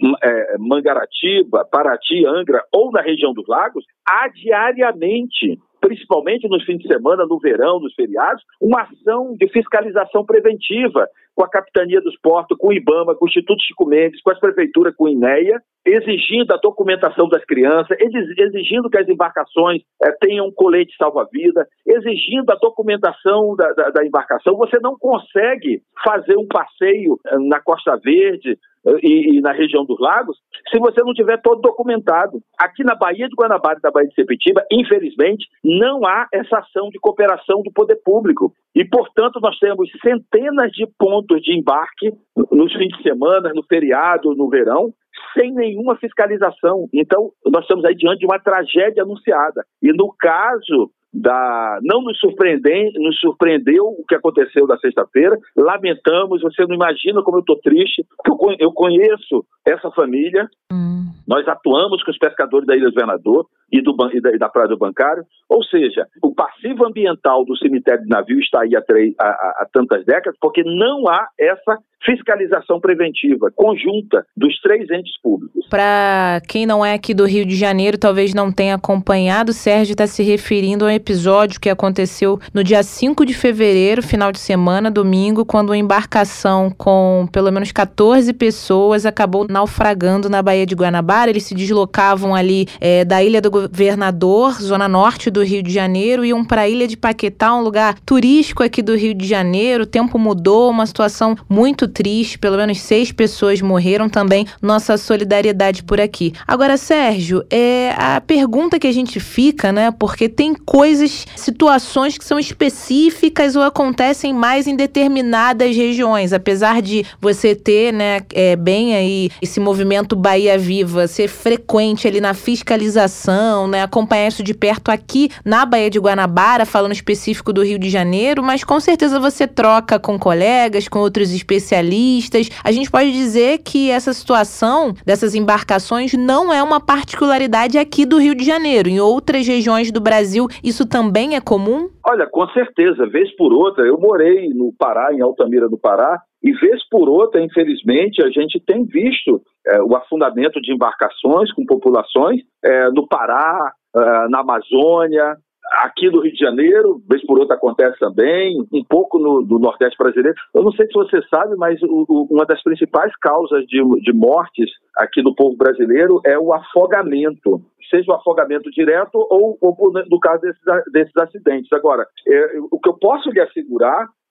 é, Mangaratiba, Paraty, Angra ou na região dos lagos, há diariamente, principalmente nos fins de semana, no verão, nos feriados, uma ação de fiscalização preventiva com a Capitania dos Portos, com o IBAMA, com o Instituto Chico Mendes, com as prefeituras, com o INEA, exigindo a documentação das crianças, exigindo que as embarcações é, tenham colete salva-vida, exigindo a documentação da, da, da embarcação. Você não consegue fazer um passeio na Costa Verde e, e na região dos lagos se você não tiver todo documentado. Aqui na Baía de Guanabara e na Baía de Sepetiba, infelizmente, não há essa ação de cooperação do poder público. E, portanto, nós temos centenas de pontos de embarque nos fins de semana, no feriado, no verão, sem nenhuma fiscalização. Então, nós estamos aí diante de uma tragédia anunciada. E no caso da... não nos surpreendeu, nos surpreendeu o que aconteceu na sexta-feira, lamentamos, você não imagina como eu estou triste, porque eu conheço essa família, hum. nós atuamos com os pescadores da Ilha do Governador e, do, e, da, e da Praia do Bancário, ou seja, o passivo ambiental do cemitério de navio está aí há, três, há, há, há tantas décadas, porque não há essa fiscalização preventiva conjunta dos três entes públicos. Para quem não é aqui do Rio de Janeiro, talvez não tenha acompanhado, o Sérgio está se referindo a um episódio que aconteceu no dia cinco de fevereiro, final de semana, domingo, quando uma embarcação com pelo menos catorze pessoas acabou naufragando na Baía de Guanabara. Eles se deslocavam ali é, da Ilha do Governador, zona norte do Rio de Janeiro, iam para a Ilha de Paquetá, um lugar turístico aqui do Rio de Janeiro. O tempo mudou, uma situação muito triste, pelo menos seis pessoas morreram também. Nossa solidariedade por aqui. Agora, Sérgio, é a pergunta que a gente fica, né? Porque tem coisas, situações que são específicas ou acontecem mais em determinadas regiões. Apesar de você ter, né, é, bem aí esse movimento Bahia Viva, ser frequente ali na fiscalização, né, acompanhar isso de perto aqui na Baía de Guanabara, falando específico do Rio de Janeiro, mas com certeza você troca com colegas, com outros especialistas. A gente pode dizer que essa situação dessas embarcações não é uma particularidade aqui do Rio de Janeiro. Em outras regiões do Brasil, isso também é comum? Olha, com certeza. Vez por outra, eu morei no Pará, em Altamira do Pará, e vez por outra, infelizmente, a gente tem visto é, o afundamento de embarcações com populações é, no Pará, é, na Amazônia. Aqui no Rio de Janeiro, vez por outra acontece também, um pouco no, no Nordeste brasileiro. Eu não sei se você sabe, mas o, o, uma das principais causas de, de mortes aqui do povo brasileiro é o afogamento, seja o afogamento direto ou, ou no caso desses, desses acidentes. Agora, é, o que eu posso lhe assegurar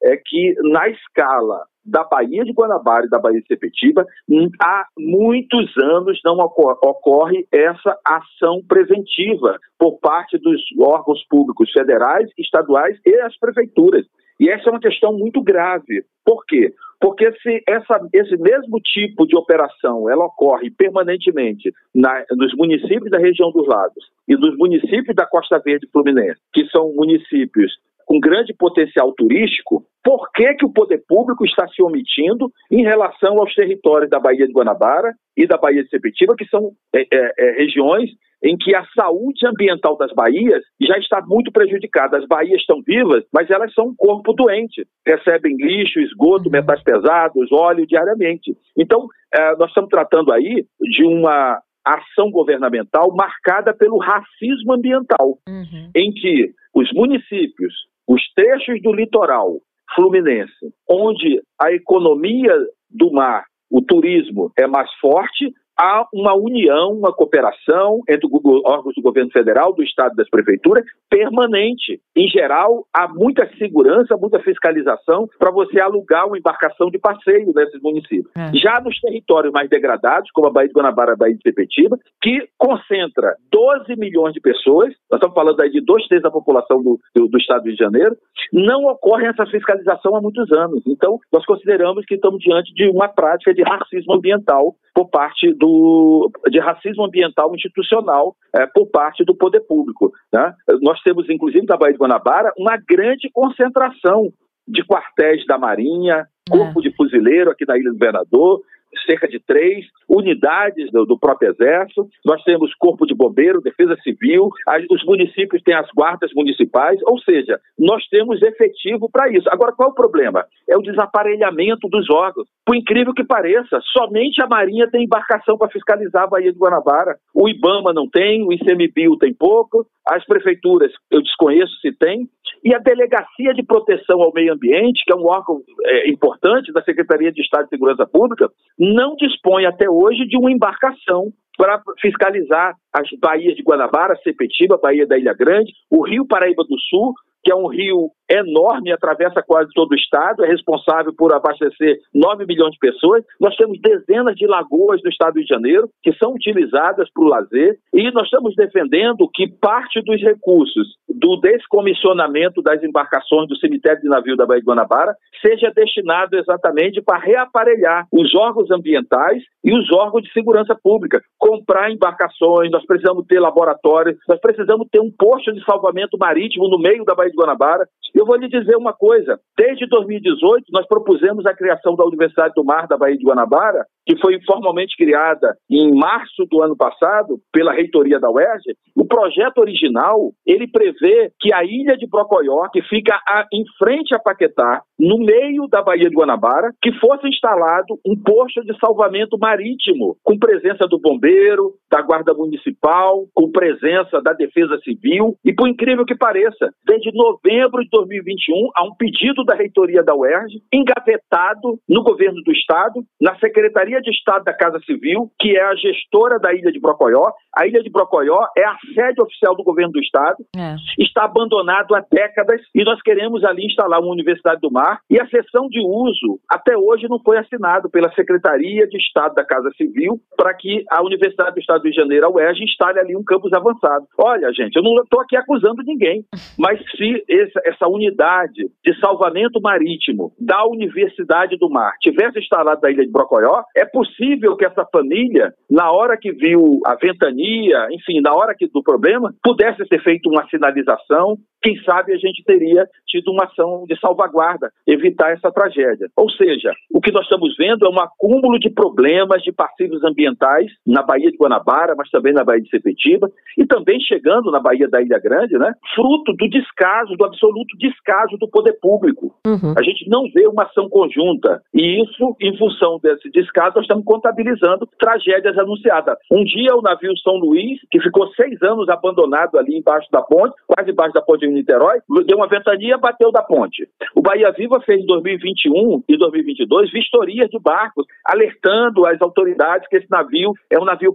é que, na escala da Baía de Guanabara e da Baía de Sepetiba, há muitos anos não ocorre essa ação preventiva por parte dos órgãos públicos federais, estaduais e as prefeituras. E essa é uma questão muito grave. Por quê? Porque se essa, esse mesmo tipo de operação ela ocorre permanentemente na, nos municípios da região dos lagos e nos municípios da Costa Verde Fluminense, que são municípios com grande potencial turístico, por que que o poder público está se omitindo em relação aos territórios da Baía de Guanabara e da Baía de Sepetiba, que são é, é, regiões em que a saúde ambiental das baías já está muito prejudicada. As baías estão vivas, mas elas são um corpo doente, recebem lixo, esgoto, metais pesados, óleo diariamente. Então, é, nós estamos tratando aí de uma ação governamental marcada pelo racismo ambiental, uhum. em que os municípios, os trechos do litoral fluminense, onde a economia do mar, o turismo é mais forte, há uma união, uma cooperação entre os órgãos do governo federal, do estado e das prefeituras, permanente. Em geral, há muita segurança, muita fiscalização para você alugar uma embarcação de passeio nesses municípios. É. Já nos territórios mais degradados, como a Baía de Guanabara e a Baía de Sepetiba, que concentra doze milhões de pessoas, nós estamos falando aí de dois terços da população do, do, do estado do Rio de Janeiro, não ocorre essa fiscalização há muitos anos. Então, nós consideramos que estamos diante de uma prática de racismo ambiental por parte do, de racismo ambiental institucional é, por parte do poder público, né? Nós temos, inclusive, na Baía de Guanabara, uma grande concentração de quartéis da Marinha, corpo é. de fuzileiro aqui na Ilha do Governador, cerca de três unidades do, do próprio Exército. Nós temos Corpo de Bombeiro, Defesa Civil, as, os municípios têm as guardas municipais, ou seja, nós temos efetivo para isso. Agora, qual é o problema? É o desaparelhamento dos órgãos. Por incrível que pareça, somente a Marinha tem embarcação para fiscalizar a Baía de Guanabara. O IBAMA não tem, o ICMBio tem pouco, as prefeituras eu desconheço se tem, e a Delegacia de Proteção ao Meio Ambiente, que é um órgão é, importante da Secretaria de Estado de Segurança Pública, não dispõe até hoje de uma embarcação para fiscalizar as baías de Guanabara, Sepetiba, Baía da Ilha Grande, o Rio Paraíba do Sul, que é um rio enorme, atravessa quase todo o estado, é responsável por abastecer nove milhões de pessoas. Nós temos dezenas de lagoas no estado do Rio de Janeiro que são utilizadas para o lazer, e nós estamos defendendo que parte dos recursos do descomissionamento das embarcações do cemitério de navio da Baía de Guanabara seja destinado exatamente para reaparelhar os órgãos ambientais e os órgãos de segurança pública, comprar embarcações, nós precisamos ter laboratórios, nós precisamos ter um posto de salvamento marítimo no meio da Baía de Guanabara. Eu vou lhe dizer uma coisa, desde dois mil e dezoito nós propusemos a criação da Universidade do Mar da Baía de Guanabara, que foi formalmente criada em março do ano passado pela reitoria da U E R J. O projeto original, ele prevê que a ilha de Brocoió, que fica a, em frente a Paquetá, no meio da Baía de Guanabara, que fosse instalado um posto de salvamento marítimo, com presença do bombeiro, da Guarda Municipal, com presença da Defesa Civil, e por incrível que pareça, desde novembro de dois mil e vinte e um, há um pedido da reitoria da U E R J, engavetado no governo do estado, na Secretaria de Estado da Casa Civil, que é a gestora da Ilha de Brocoió. A Ilha de Brocoió é a sede oficial do governo do estado, é. está abandonado há décadas, e nós queremos ali instalar uma Universidade do Mar, e a cessão de uso até hoje não foi assinado pela Secretaria de Estado da Casa Civil para que a Universidade do Estado do Rio de Janeiro, a U E R J, instale ali um campus avançado. Olha, gente, eu não estou aqui acusando ninguém, mas se essa, essa unidade de salvamento marítimo da Universidade do Mar tivesse instalado na Ilha de Brocoió, é possível que essa família, na hora que viu a ventania, enfim, na hora que, do problema, pudesse ser feita uma sinalização. Quem sabe a gente teria tido uma ação de salvaguarda, evitar essa tragédia. Ou seja, o que nós estamos vendo é um acúmulo de problemas de passivos ambientais na Baía de Guanabara, mas também na Baía de Sepetiba, e também chegando na Baía da Ilha Grande, né, fruto do descaso, do absoluto descaso do poder público. Uhum. A gente não vê uma ação conjunta, e isso, em função desse descaso, nós estamos contabilizando tragédias anunciadas. Um dia o navio São Luís, que ficou seis anos abandonado ali embaixo da ponte, quase embaixo da ponte de Niterói, deu uma ventania e bateu da ponte. O Bahia Viva fez em dois mil e vinte e um e dois mil e vinte e dois vistorias de barcos, alertando as autoridades que esse navio é um navio precário,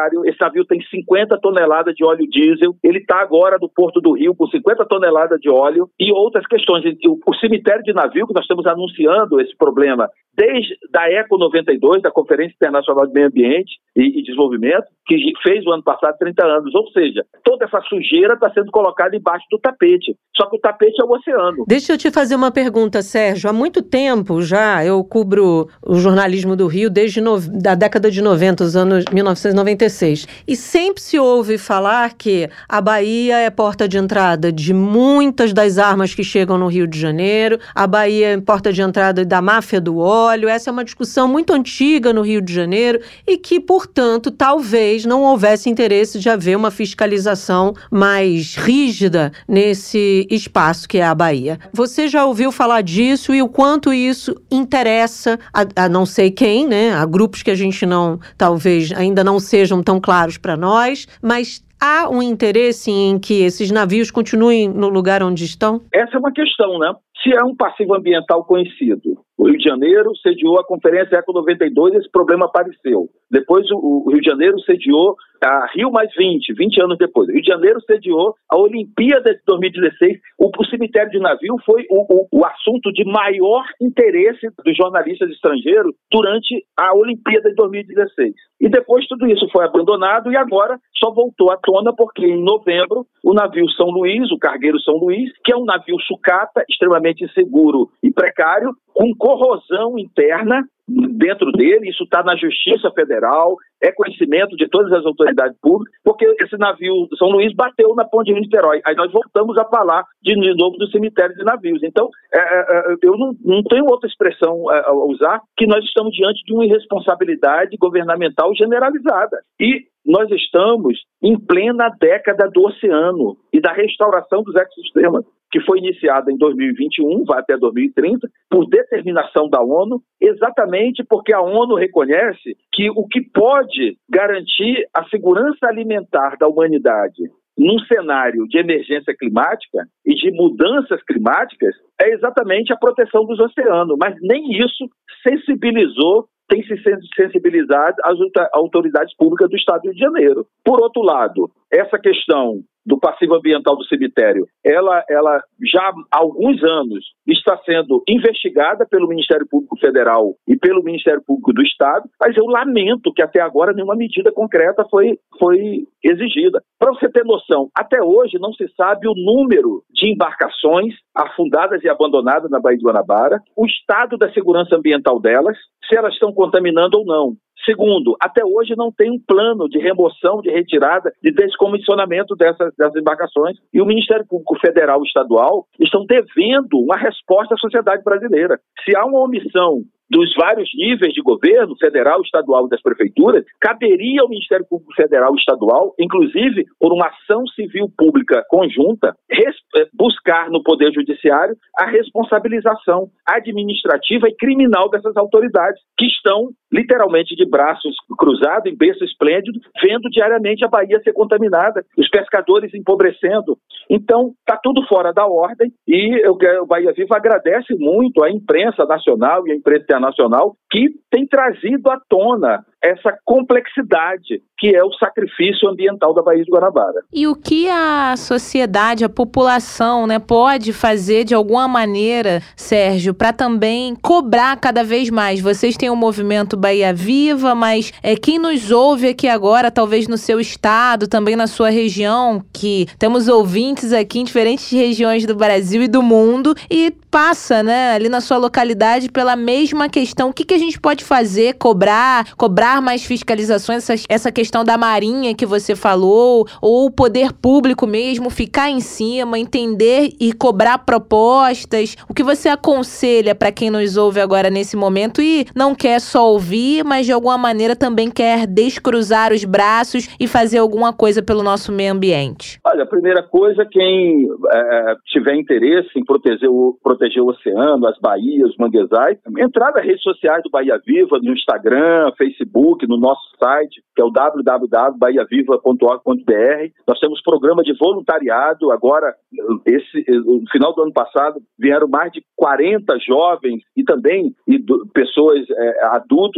precário. Esse navio tem cinquenta toneladas de óleo diesel. Ele está agora no Porto do Rio com cinquenta toneladas de óleo e outras questões. O, o cemitério de navio, que nós estamos anunciando esse problema desde da ECO noventa e dois, da Conferência Internacional de Meio Ambiente e, e Desenvolvimento, que fez o ano passado trinta anos. Ou seja, toda essa sujeira está sendo colocada embaixo do tapete. Só que o tapete é o oceano. Deixa eu te fazer uma pergunta, Sérgio. Há muito tempo já eu cubro o jornalismo do Rio desde no, da década de noventa, os anos mil novecentos e noventa e seis. E sempre se ouve falar que a Bahia é porta de entrada de muitas das armas que chegam no Rio de Janeiro, a Bahia é porta de entrada da máfia do óleo. Essa é uma discussão muito antiga no Rio de Janeiro e que, portanto, talvez não houvesse interesse de haver uma fiscalização mais rígida nesse espaço que é a Bahia. Você já ouviu falar disso e o quanto isso interessa a, a não sei quem, né? A grupos que a gente não, talvez ainda não sejam tão claros para nós, mas há um interesse em que esses navios continuem no lugar onde estão? Essa é uma questão, né? Se é um passivo ambiental conhecido, o Rio de Janeiro sediou a Conferência ECO noventa e dois, esse problema apareceu. Depois o Rio de Janeiro sediou a Rio mais vinte, vinte anos depois. O Rio de Janeiro sediou a Olimpíada de dois mil e dezesseis. O, o cemitério de navio foi o, o, o assunto de maior interesse dos jornalistas estrangeiros durante a Olimpíada de dois mil e dezesseis. E depois tudo isso foi abandonado e agora só voltou à tona porque em novembro o navio São Luís, o cargueiro São Luís, que é um navio sucata, extremamente inseguro e precário, com corrosão interna dentro dele, isso está na Justiça Federal, é conhecimento de todas as autoridades públicas, porque esse navio São Luís bateu na ponte de Niterói. Aí nós voltamos a falar de, de novo do cemitério de navios. Então, é, é, eu não, não tenho outra expressão a, a usar que nós estamos diante de uma irresponsabilidade governamental generalizada. E nós estamos em plena década do oceano e da restauração dos ecossistemas, que foi iniciada em dois mil e vinte e um, vai até dois mil e trinta, por determinação da ONU, exatamente porque a ONU reconhece que o que pode garantir a segurança alimentar da humanidade num cenário de emergência climática e de mudanças climáticas é exatamente a proteção dos oceanos, mas nem isso sensibilizou tem se sensibilizado as autoridades públicas do Estado do Rio de Janeiro. Por outro lado, essa questão do passivo ambiental do cemitério, ela, ela já há alguns anos está sendo investigada pelo Ministério Público Federal e pelo Ministério Público do Estado, mas eu lamento que até agora nenhuma medida concreta foi, foi exigida. Para você ter noção, até hoje não se sabe o número de embarcações afundadas e abandonadas na Baía de Guanabara, o estado da segurança ambiental delas, se elas estão contaminando ou não. Segundo, até hoje não tem um plano de remoção, de retirada, de descomissionamento dessas, dessas embarcações. E o Ministério Público Federal e Estadual estão devendo uma resposta à sociedade brasileira. Se há uma omissão dos vários níveis de governo, federal, estadual e das prefeituras, caberia ao Ministério Público Federal e Estadual, inclusive por uma ação civil pública conjunta, res, buscar no Poder Judiciário a responsabilização administrativa e criminal dessas autoridades que estão literalmente de braços cruzados, em berço esplêndido, vendo diariamente a Bahia ser contaminada, os pescadores empobrecendo. Então, está tudo fora da ordem e eu, o Bahia Viva agradece muito à imprensa nacional e à imprensa internacional que tem trazido à tona essa complexidade que é o sacrifício ambiental da Baía de Guanabara. E o que a sociedade, a população, né, pode fazer de alguma maneira, Sérgio, para também cobrar cada vez mais? Vocês têm o movimento Bahia Viva, mas é, quem nos ouve aqui agora, talvez no seu estado, também na sua região, que temos ouvintes aqui em diferentes regiões do Brasil e do mundo, e passa, né, ali na sua localidade pela mesma questão. O que, que a gente pode fazer? Cobrar, cobrar mais fiscalizações, essa, essa questão da Marinha que você falou, ou o poder público mesmo, ficar em cima, entender e cobrar propostas. O que você aconselha para quem nos ouve agora nesse momento e não quer só ouvir, mas de alguma maneira também quer descruzar os braços e fazer alguma coisa pelo nosso meio ambiente? Olha, a primeira coisa, quem é, tiver interesse em proteger o, proteger o oceano, as baías, os manguezais, entrar nas redes sociais do Bahia Viva, no Instagram, Facebook, no nosso site, que é o w w w ponto bahia viva ponto org ponto b r. Nós temos programa de voluntariado. Agora, esse, no final do ano passado, vieram mais de quarenta jovens e também e do, pessoas é, adultos, né,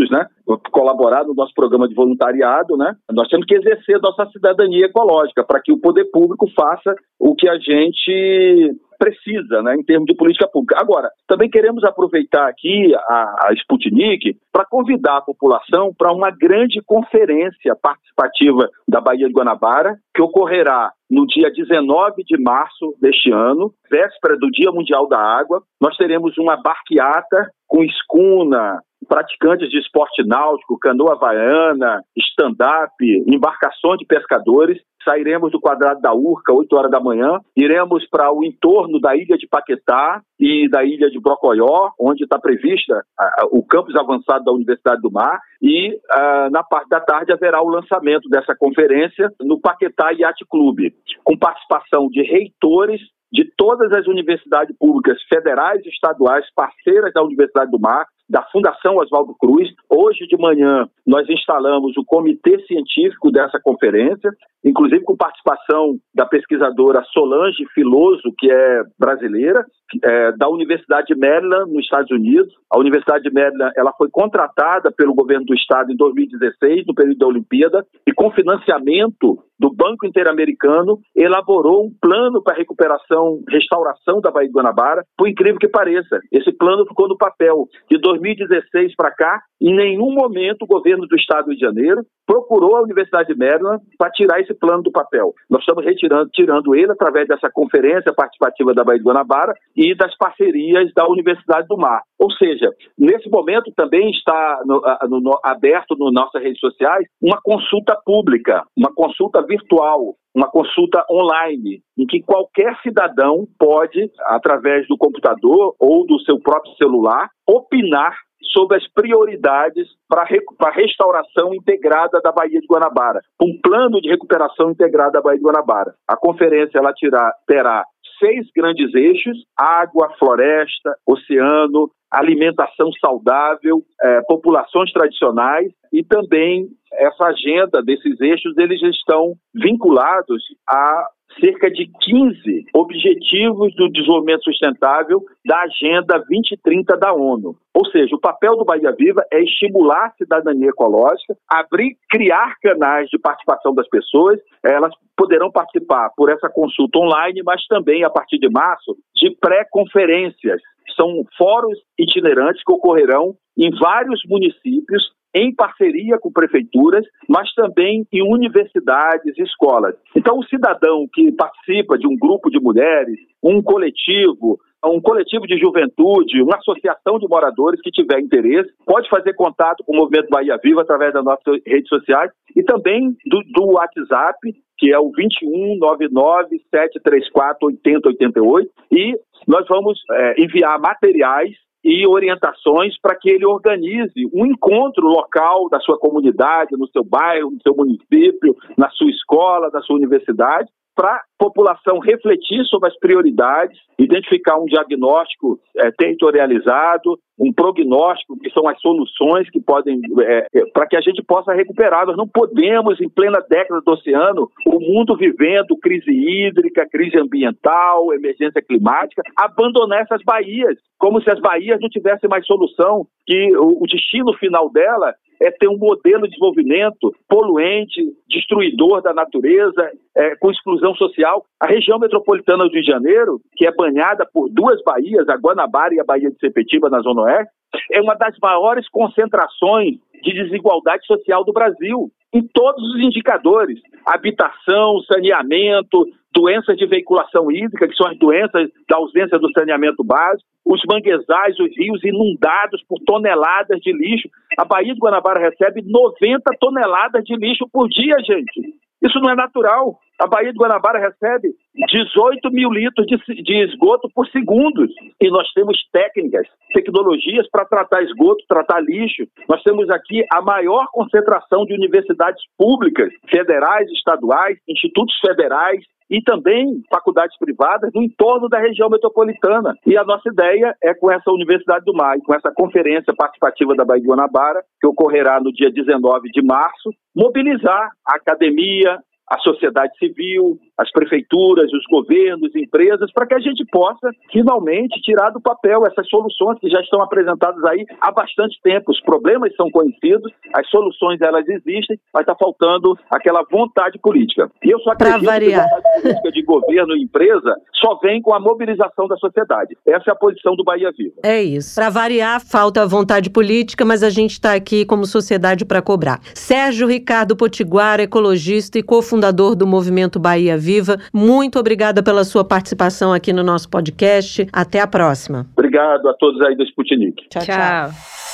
colaborar no nosso programa de voluntariado, né? Nós temos que exercer nossa cidadania ecológica para que o poder público faça o que a gente precisa, né, em termos de política pública. Agora, também queremos aproveitar aqui a, a Sputnik para convidar a população para uma grande conferência participativa da Baía de Guanabara, que ocorrerá no dia dezenove de março deste ano, véspera do Dia Mundial da Água. Nós teremos uma barqueata com escuna, praticantes de esporte náutico, canoa havaiana, stand-up, embarcações de pescadores. Sairemos do quadrado da Urca, oito horas da manhã, iremos para o entorno da ilha de Paquetá e da ilha de Brocoió, onde está prevista uh, o campus avançado da Universidade do Mar, e uh, na parte da tarde haverá o lançamento dessa conferência no Paquetá Yacht Club, com participação de reitores de todas as universidades públicas federais e estaduais parceiras da Universidade do Mar, da Fundação Oswaldo Cruz. Hoje de manhã nós instalamos o comitê científico dessa conferência, inclusive com participação da pesquisadora Solange Filoso, que é brasileira, é, da Universidade de Maryland, nos Estados Unidos. A Universidade de Maryland ela foi contratada pelo governo do estado em dois mil e dezesseis, no período da Olimpíada, e com financiamento do Banco Interamericano, elaborou um plano para recuperação, restauração da Baía de Guanabara. Por incrível que pareça, esse plano ficou no papel. De dois mil e dezesseis para cá, em nenhum momento o governo do estado do Rio de Janeiro procurou a Universidade de Maryland para tirar esse plano do papel. Nós estamos retirando, tirando ele através dessa conferência participativa da Baía de Guanabara e das parcerias da Universidade do Mar. Ou seja, nesse momento também está no, no, no, aberto nas nossas redes sociais uma consulta pública, uma consulta virtual, uma consulta online, em que qualquer cidadão pode, através do computador ou do seu próprio celular, opinar sobre as prioridades para a restauração integrada da Baía de Guanabara, um plano de recuperação integrada da Baía de Guanabara. A conferência ela terá, terá seis grandes eixos: água, floresta, oceano, alimentação saudável, eh, populações tradicionais, e também essa agenda desses eixos eles estão vinculados a cerca de quinze objetivos do desenvolvimento sustentável da Agenda vinte e trinta da ONU. Ou seja, o papel do Bahia Viva é estimular a cidadania ecológica, abrir, criar canais de participação das pessoas. Elas poderão participar por essa consulta online, mas também, a partir de março, de pré-conferências. São fóruns itinerantes que ocorrerão em vários municípios, em parceria com prefeituras, mas também em universidades e escolas. Então, o cidadão que participa de um grupo de mulheres, um coletivo, um coletivo de juventude, uma associação de moradores que tiver interesse, pode fazer contato com o Movimento Bahia Viva através das nossas redes sociais e também do, do WhatsApp, que é o vinte e um, nove nove, sete três quatro, oito zero oito oito, e nós vamos é, enviar materiais e orientações para que ele organize um encontro local da sua comunidade, no seu bairro, no seu município, na sua escola, na sua universidade, para a população refletir sobre as prioridades, identificar um diagnóstico é, territorializado, um prognóstico, que são as soluções que podem, é, é, para que a gente possa recuperar. Nós não podemos, em plena década do oceano, o mundo vivendo crise hídrica, crise ambiental, emergência climática, abandonar essas baías, como se as baías não tivessem mais solução, que o, o destino final dela é ter um modelo de desenvolvimento poluente, destruidor da natureza, é, com exclusão social. A região metropolitana do Rio de Janeiro, que é banhada por duas baías, a Guanabara e a Baía de Sepetiba, na Zona Oeste, é uma das maiores concentrações de desigualdade social do Brasil, em todos os indicadores: habitação, saneamento, doenças de veiculação hídrica, que são as doenças da ausência do saneamento básico, os manguezais, os rios inundados por toneladas de lixo. A Baía de Guanabara recebe noventa toneladas de lixo por dia, gente. Isso não é natural. A Baía de Guanabara recebe dezoito mil litros de, de esgoto por segundo. E nós temos técnicas, tecnologias para tratar esgoto, tratar lixo. Nós temos aqui a maior concentração de universidades públicas, federais, estaduais, institutos federais e também faculdades privadas no entorno da região metropolitana. E a nossa ideia é, com essa Universidade do Mar, com essa conferência participativa da Baía de Guanabara, que ocorrerá no dia dezenove de março, mobilizar a academia, a sociedade civil, as prefeituras, os governos, empresas, para que a gente possa finalmente tirar do papel essas soluções que já estão apresentadas aí há bastante tempo. Os problemas são conhecidos, as soluções elas existem, mas está faltando aquela vontade política. E eu só acredito que a vontade política de governo e empresa só vem com a mobilização da sociedade. Essa é a posição do Bahia Viva. É isso. Para variar, falta a vontade política, mas a gente está aqui como sociedade para cobrar. Sérgio Ricardo Potiguara, ecologista e cofundador do Movimento Bahia Viva, muito obrigada pela sua participação aqui no nosso podcast. Até a próxima. Obrigado a todos aí do Sputnik. Tchau, tchau. Tchau.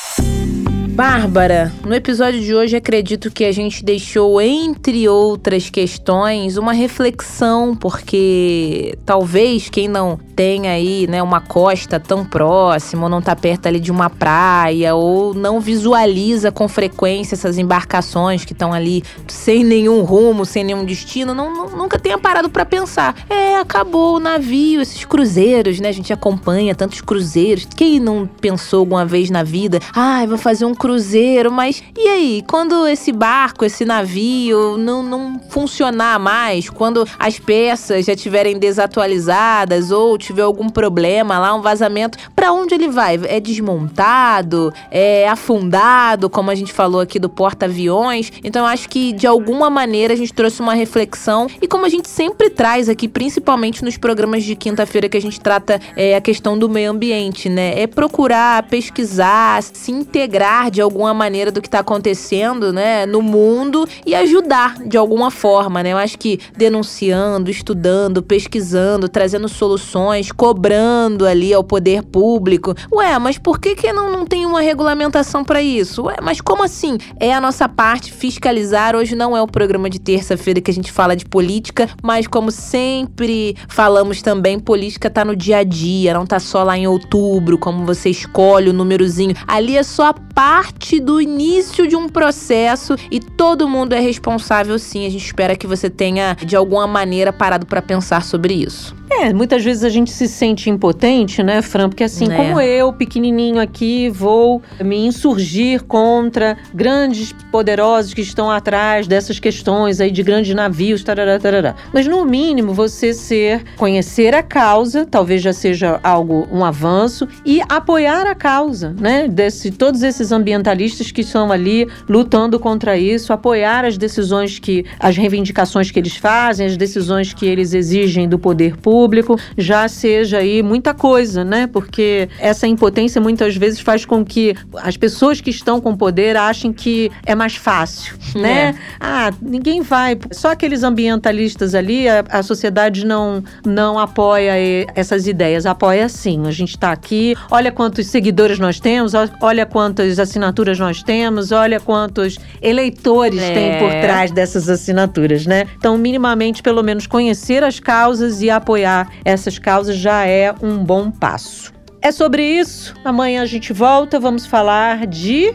Bárbara, no episódio de hoje acredito que a gente deixou, entre outras questões, uma reflexão, porque talvez quem não tenha aí, né, uma costa tão próxima, ou não tá perto ali de uma praia, ou não visualiza com frequência essas embarcações que estão ali sem nenhum rumo, sem nenhum destino, não, não, nunca tenha parado pra pensar. É, acabou o navio, esses cruzeiros, né, a gente acompanha tantos cruzeiros. Quem não pensou alguma vez na vida, ai, ah, vou fazer um cruzeiro, mas e aí? Quando esse barco, esse navio não, não funcionar mais, quando as peças já estiverem desatualizadas ou tiver algum problema lá, um vazamento, pra onde ele vai? É desmontado? É afundado, como a gente falou aqui do porta-aviões? Então eu acho que de alguma maneira a gente trouxe uma reflexão, e como a gente sempre traz aqui, principalmente nos programas de quinta-feira que a gente trata é, a questão do meio ambiente, né? É procurar pesquisar, se integrar de alguma maneira do que está acontecendo, né, no mundo e ajudar de alguma forma, né? Eu acho que denunciando, estudando, pesquisando, trazendo soluções, cobrando ali ao poder público. Ué, mas por que que não, não tem uma regulamentação para isso? Ué, mas como assim? É a nossa parte fiscalizar. Hoje não é o programa de terça-feira que a gente fala de política, mas como sempre falamos também, política tá no dia a dia, não tá só lá em outubro, como você escolhe o númerozinho. Ali é só a parte do início de um processo e todo mundo é responsável, sim. A gente espera que você tenha, de alguma maneira, parado para pensar sobre isso. É, muitas vezes a gente se sente impotente, né, Fran? Porque assim, é. como eu, pequenininho aqui, vou me insurgir contra grandes poderosos que estão atrás dessas questões aí de grandes navios, tarará, tarará. Mas no mínimo você ser, conhecer a causa, talvez já seja algo, um avanço, e apoiar a causa, né, desse, todos esses ambientalistas que estão ali lutando contra isso, apoiar as decisões que, as reivindicações que eles fazem, as decisões que eles exigem do poder público, público, já seja aí muita coisa, né? Porque essa impotência muitas vezes faz com que as pessoas que estão com poder achem que é mais fácil, né? É. Ah, ninguém vai. Só aqueles ambientalistas ali, a, a sociedade não, não apoia essas ideias. Apoia sim. A gente está aqui, olha quantos seguidores nós temos, olha quantas assinaturas nós temos, olha quantos eleitores é. tem por trás dessas assinaturas, né? Então, minimamente, pelo menos conhecer as causas e apoiar essas causas já é um bom passo. É sobre isso. Amanhã a gente volta, vamos falar de...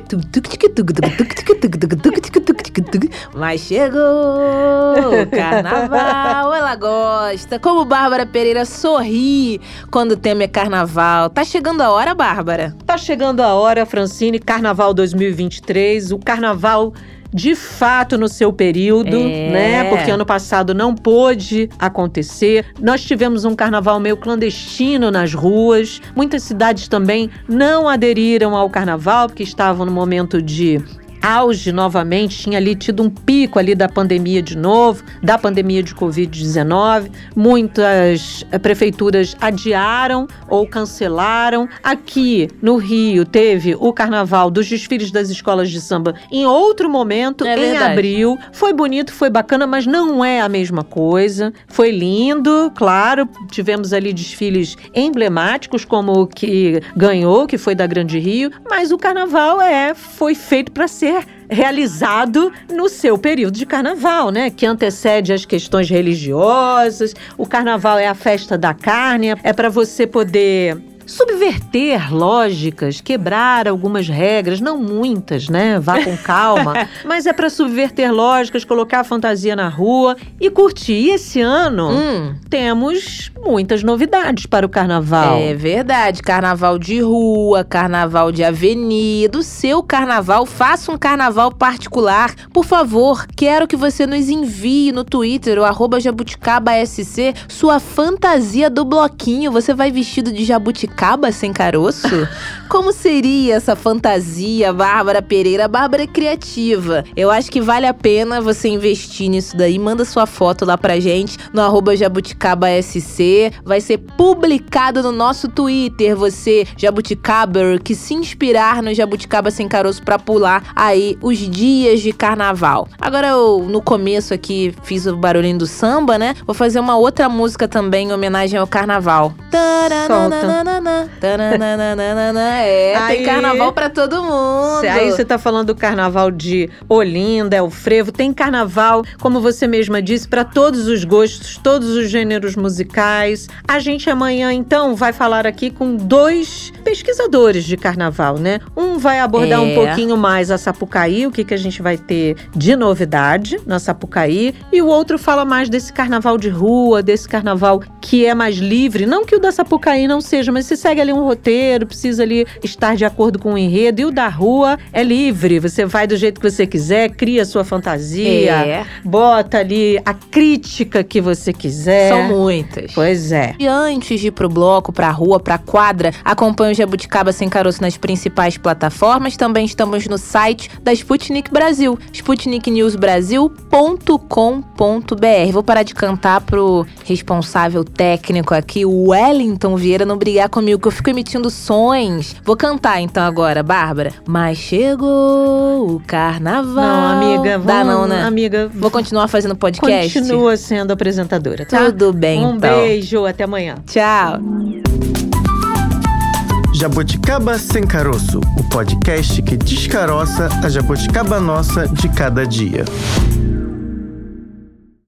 Mas chegou o carnaval, ela gosta. Como Bárbara Pereira sorri quando o tema é carnaval. Tá chegando a hora, Bárbara? Tá chegando a hora, Francine. Carnaval dois mil e vinte e três, o carnaval... de fato no seu período, é. né? Porque ano passado não pôde acontecer. Nós tivemos um carnaval meio clandestino nas ruas. Muitas cidades também não aderiram ao carnaval, porque estavam no momento de auge novamente, tinha ali tido um pico ali da pandemia de novo, da pandemia de covid dezenove. Muitas prefeituras adiaram ou cancelaram. Aqui no Rio teve o carnaval dos desfiles das escolas de samba em outro momento, é em verdade. abril. Foi bonito, foi bacana, mas não é a mesma coisa. Foi lindo, claro. Tivemos ali desfiles emblemáticos, como o que ganhou, que foi da Grande Rio, mas o carnaval é, foi feito para ser realizado no seu período de carnaval, né? Que antecede as questões religiosas. O carnaval é a festa da carne, é para você poder subverter lógicas, quebrar algumas regras, não muitas, né? Vá com calma. Mas é para subverter lógicas, colocar a fantasia na rua e curtir. E esse ano, Hum. temos muitas novidades para o carnaval. É verdade, carnaval de rua, carnaval de avenida, o seu carnaval, faça um carnaval particular. Por favor, quero que você nos envie no Twitter, o arroba jabuticabasc, sua fantasia do bloquinho. Você vai vestido de jabuticaba sem caroço? Como seria essa fantasia, Bárbara Pereira? Bárbara é criativa. Eu acho que vale a pena você investir nisso daí. Manda sua foto lá pra gente no arroba jabuticabasc. Vai ser publicado no nosso Twitter. Você, jabuticaber, que se inspirar no Jabuticaba Sem Caroço pra pular aí os dias de carnaval. Agora eu, no começo aqui, fiz o barulhinho do samba, né? Vou fazer uma outra música também em homenagem ao carnaval. Solta. É, Aí. tem carnaval pra todo mundo. Aí você tá falando do carnaval de Olinda, El Frevo. Tem carnaval, como você mesma disse, para todos os gostos, todos os gêneros musicais. A gente amanhã, então, vai falar aqui com dois pesquisadores de carnaval, né? Um vai abordar É. um pouquinho mais a Sapucaí, o que, que a gente vai ter de novidade na Sapucaí. E o outro fala mais desse carnaval de rua, desse carnaval que é mais livre. Não que o da Sapucaí não seja, mas você segue ali um roteiro, precisa ali estar de acordo com o enredo. E o da rua é livre, você vai do jeito que você quiser, cria a sua fantasia, É. bota ali a crítica que você quiser. São muitas. Pois é. E antes de ir pro bloco, pra rua, pra quadra, acompanhe o Jabuticaba Sem Caroço nas principais plataformas. Também estamos no site da Sputnik Brasil, sputnik news brasil ponto com ponto b r. Vou parar de cantar pro responsável técnico aqui, o Wellington Vieira, não brigar comigo, que eu fico emitindo sons. Vou cantar então agora, Bárbara. Mas chegou o carnaval. Não, amiga, Dá vamos, não, né? Amiga, Vou continuar fazendo podcast? continua sendo apresentadora, tá? Tudo bem, Um então. beijo, até amanhã. Tchau. Jabuticaba Sem Caroço, o podcast que descaroça a jabuticaba nossa de cada dia.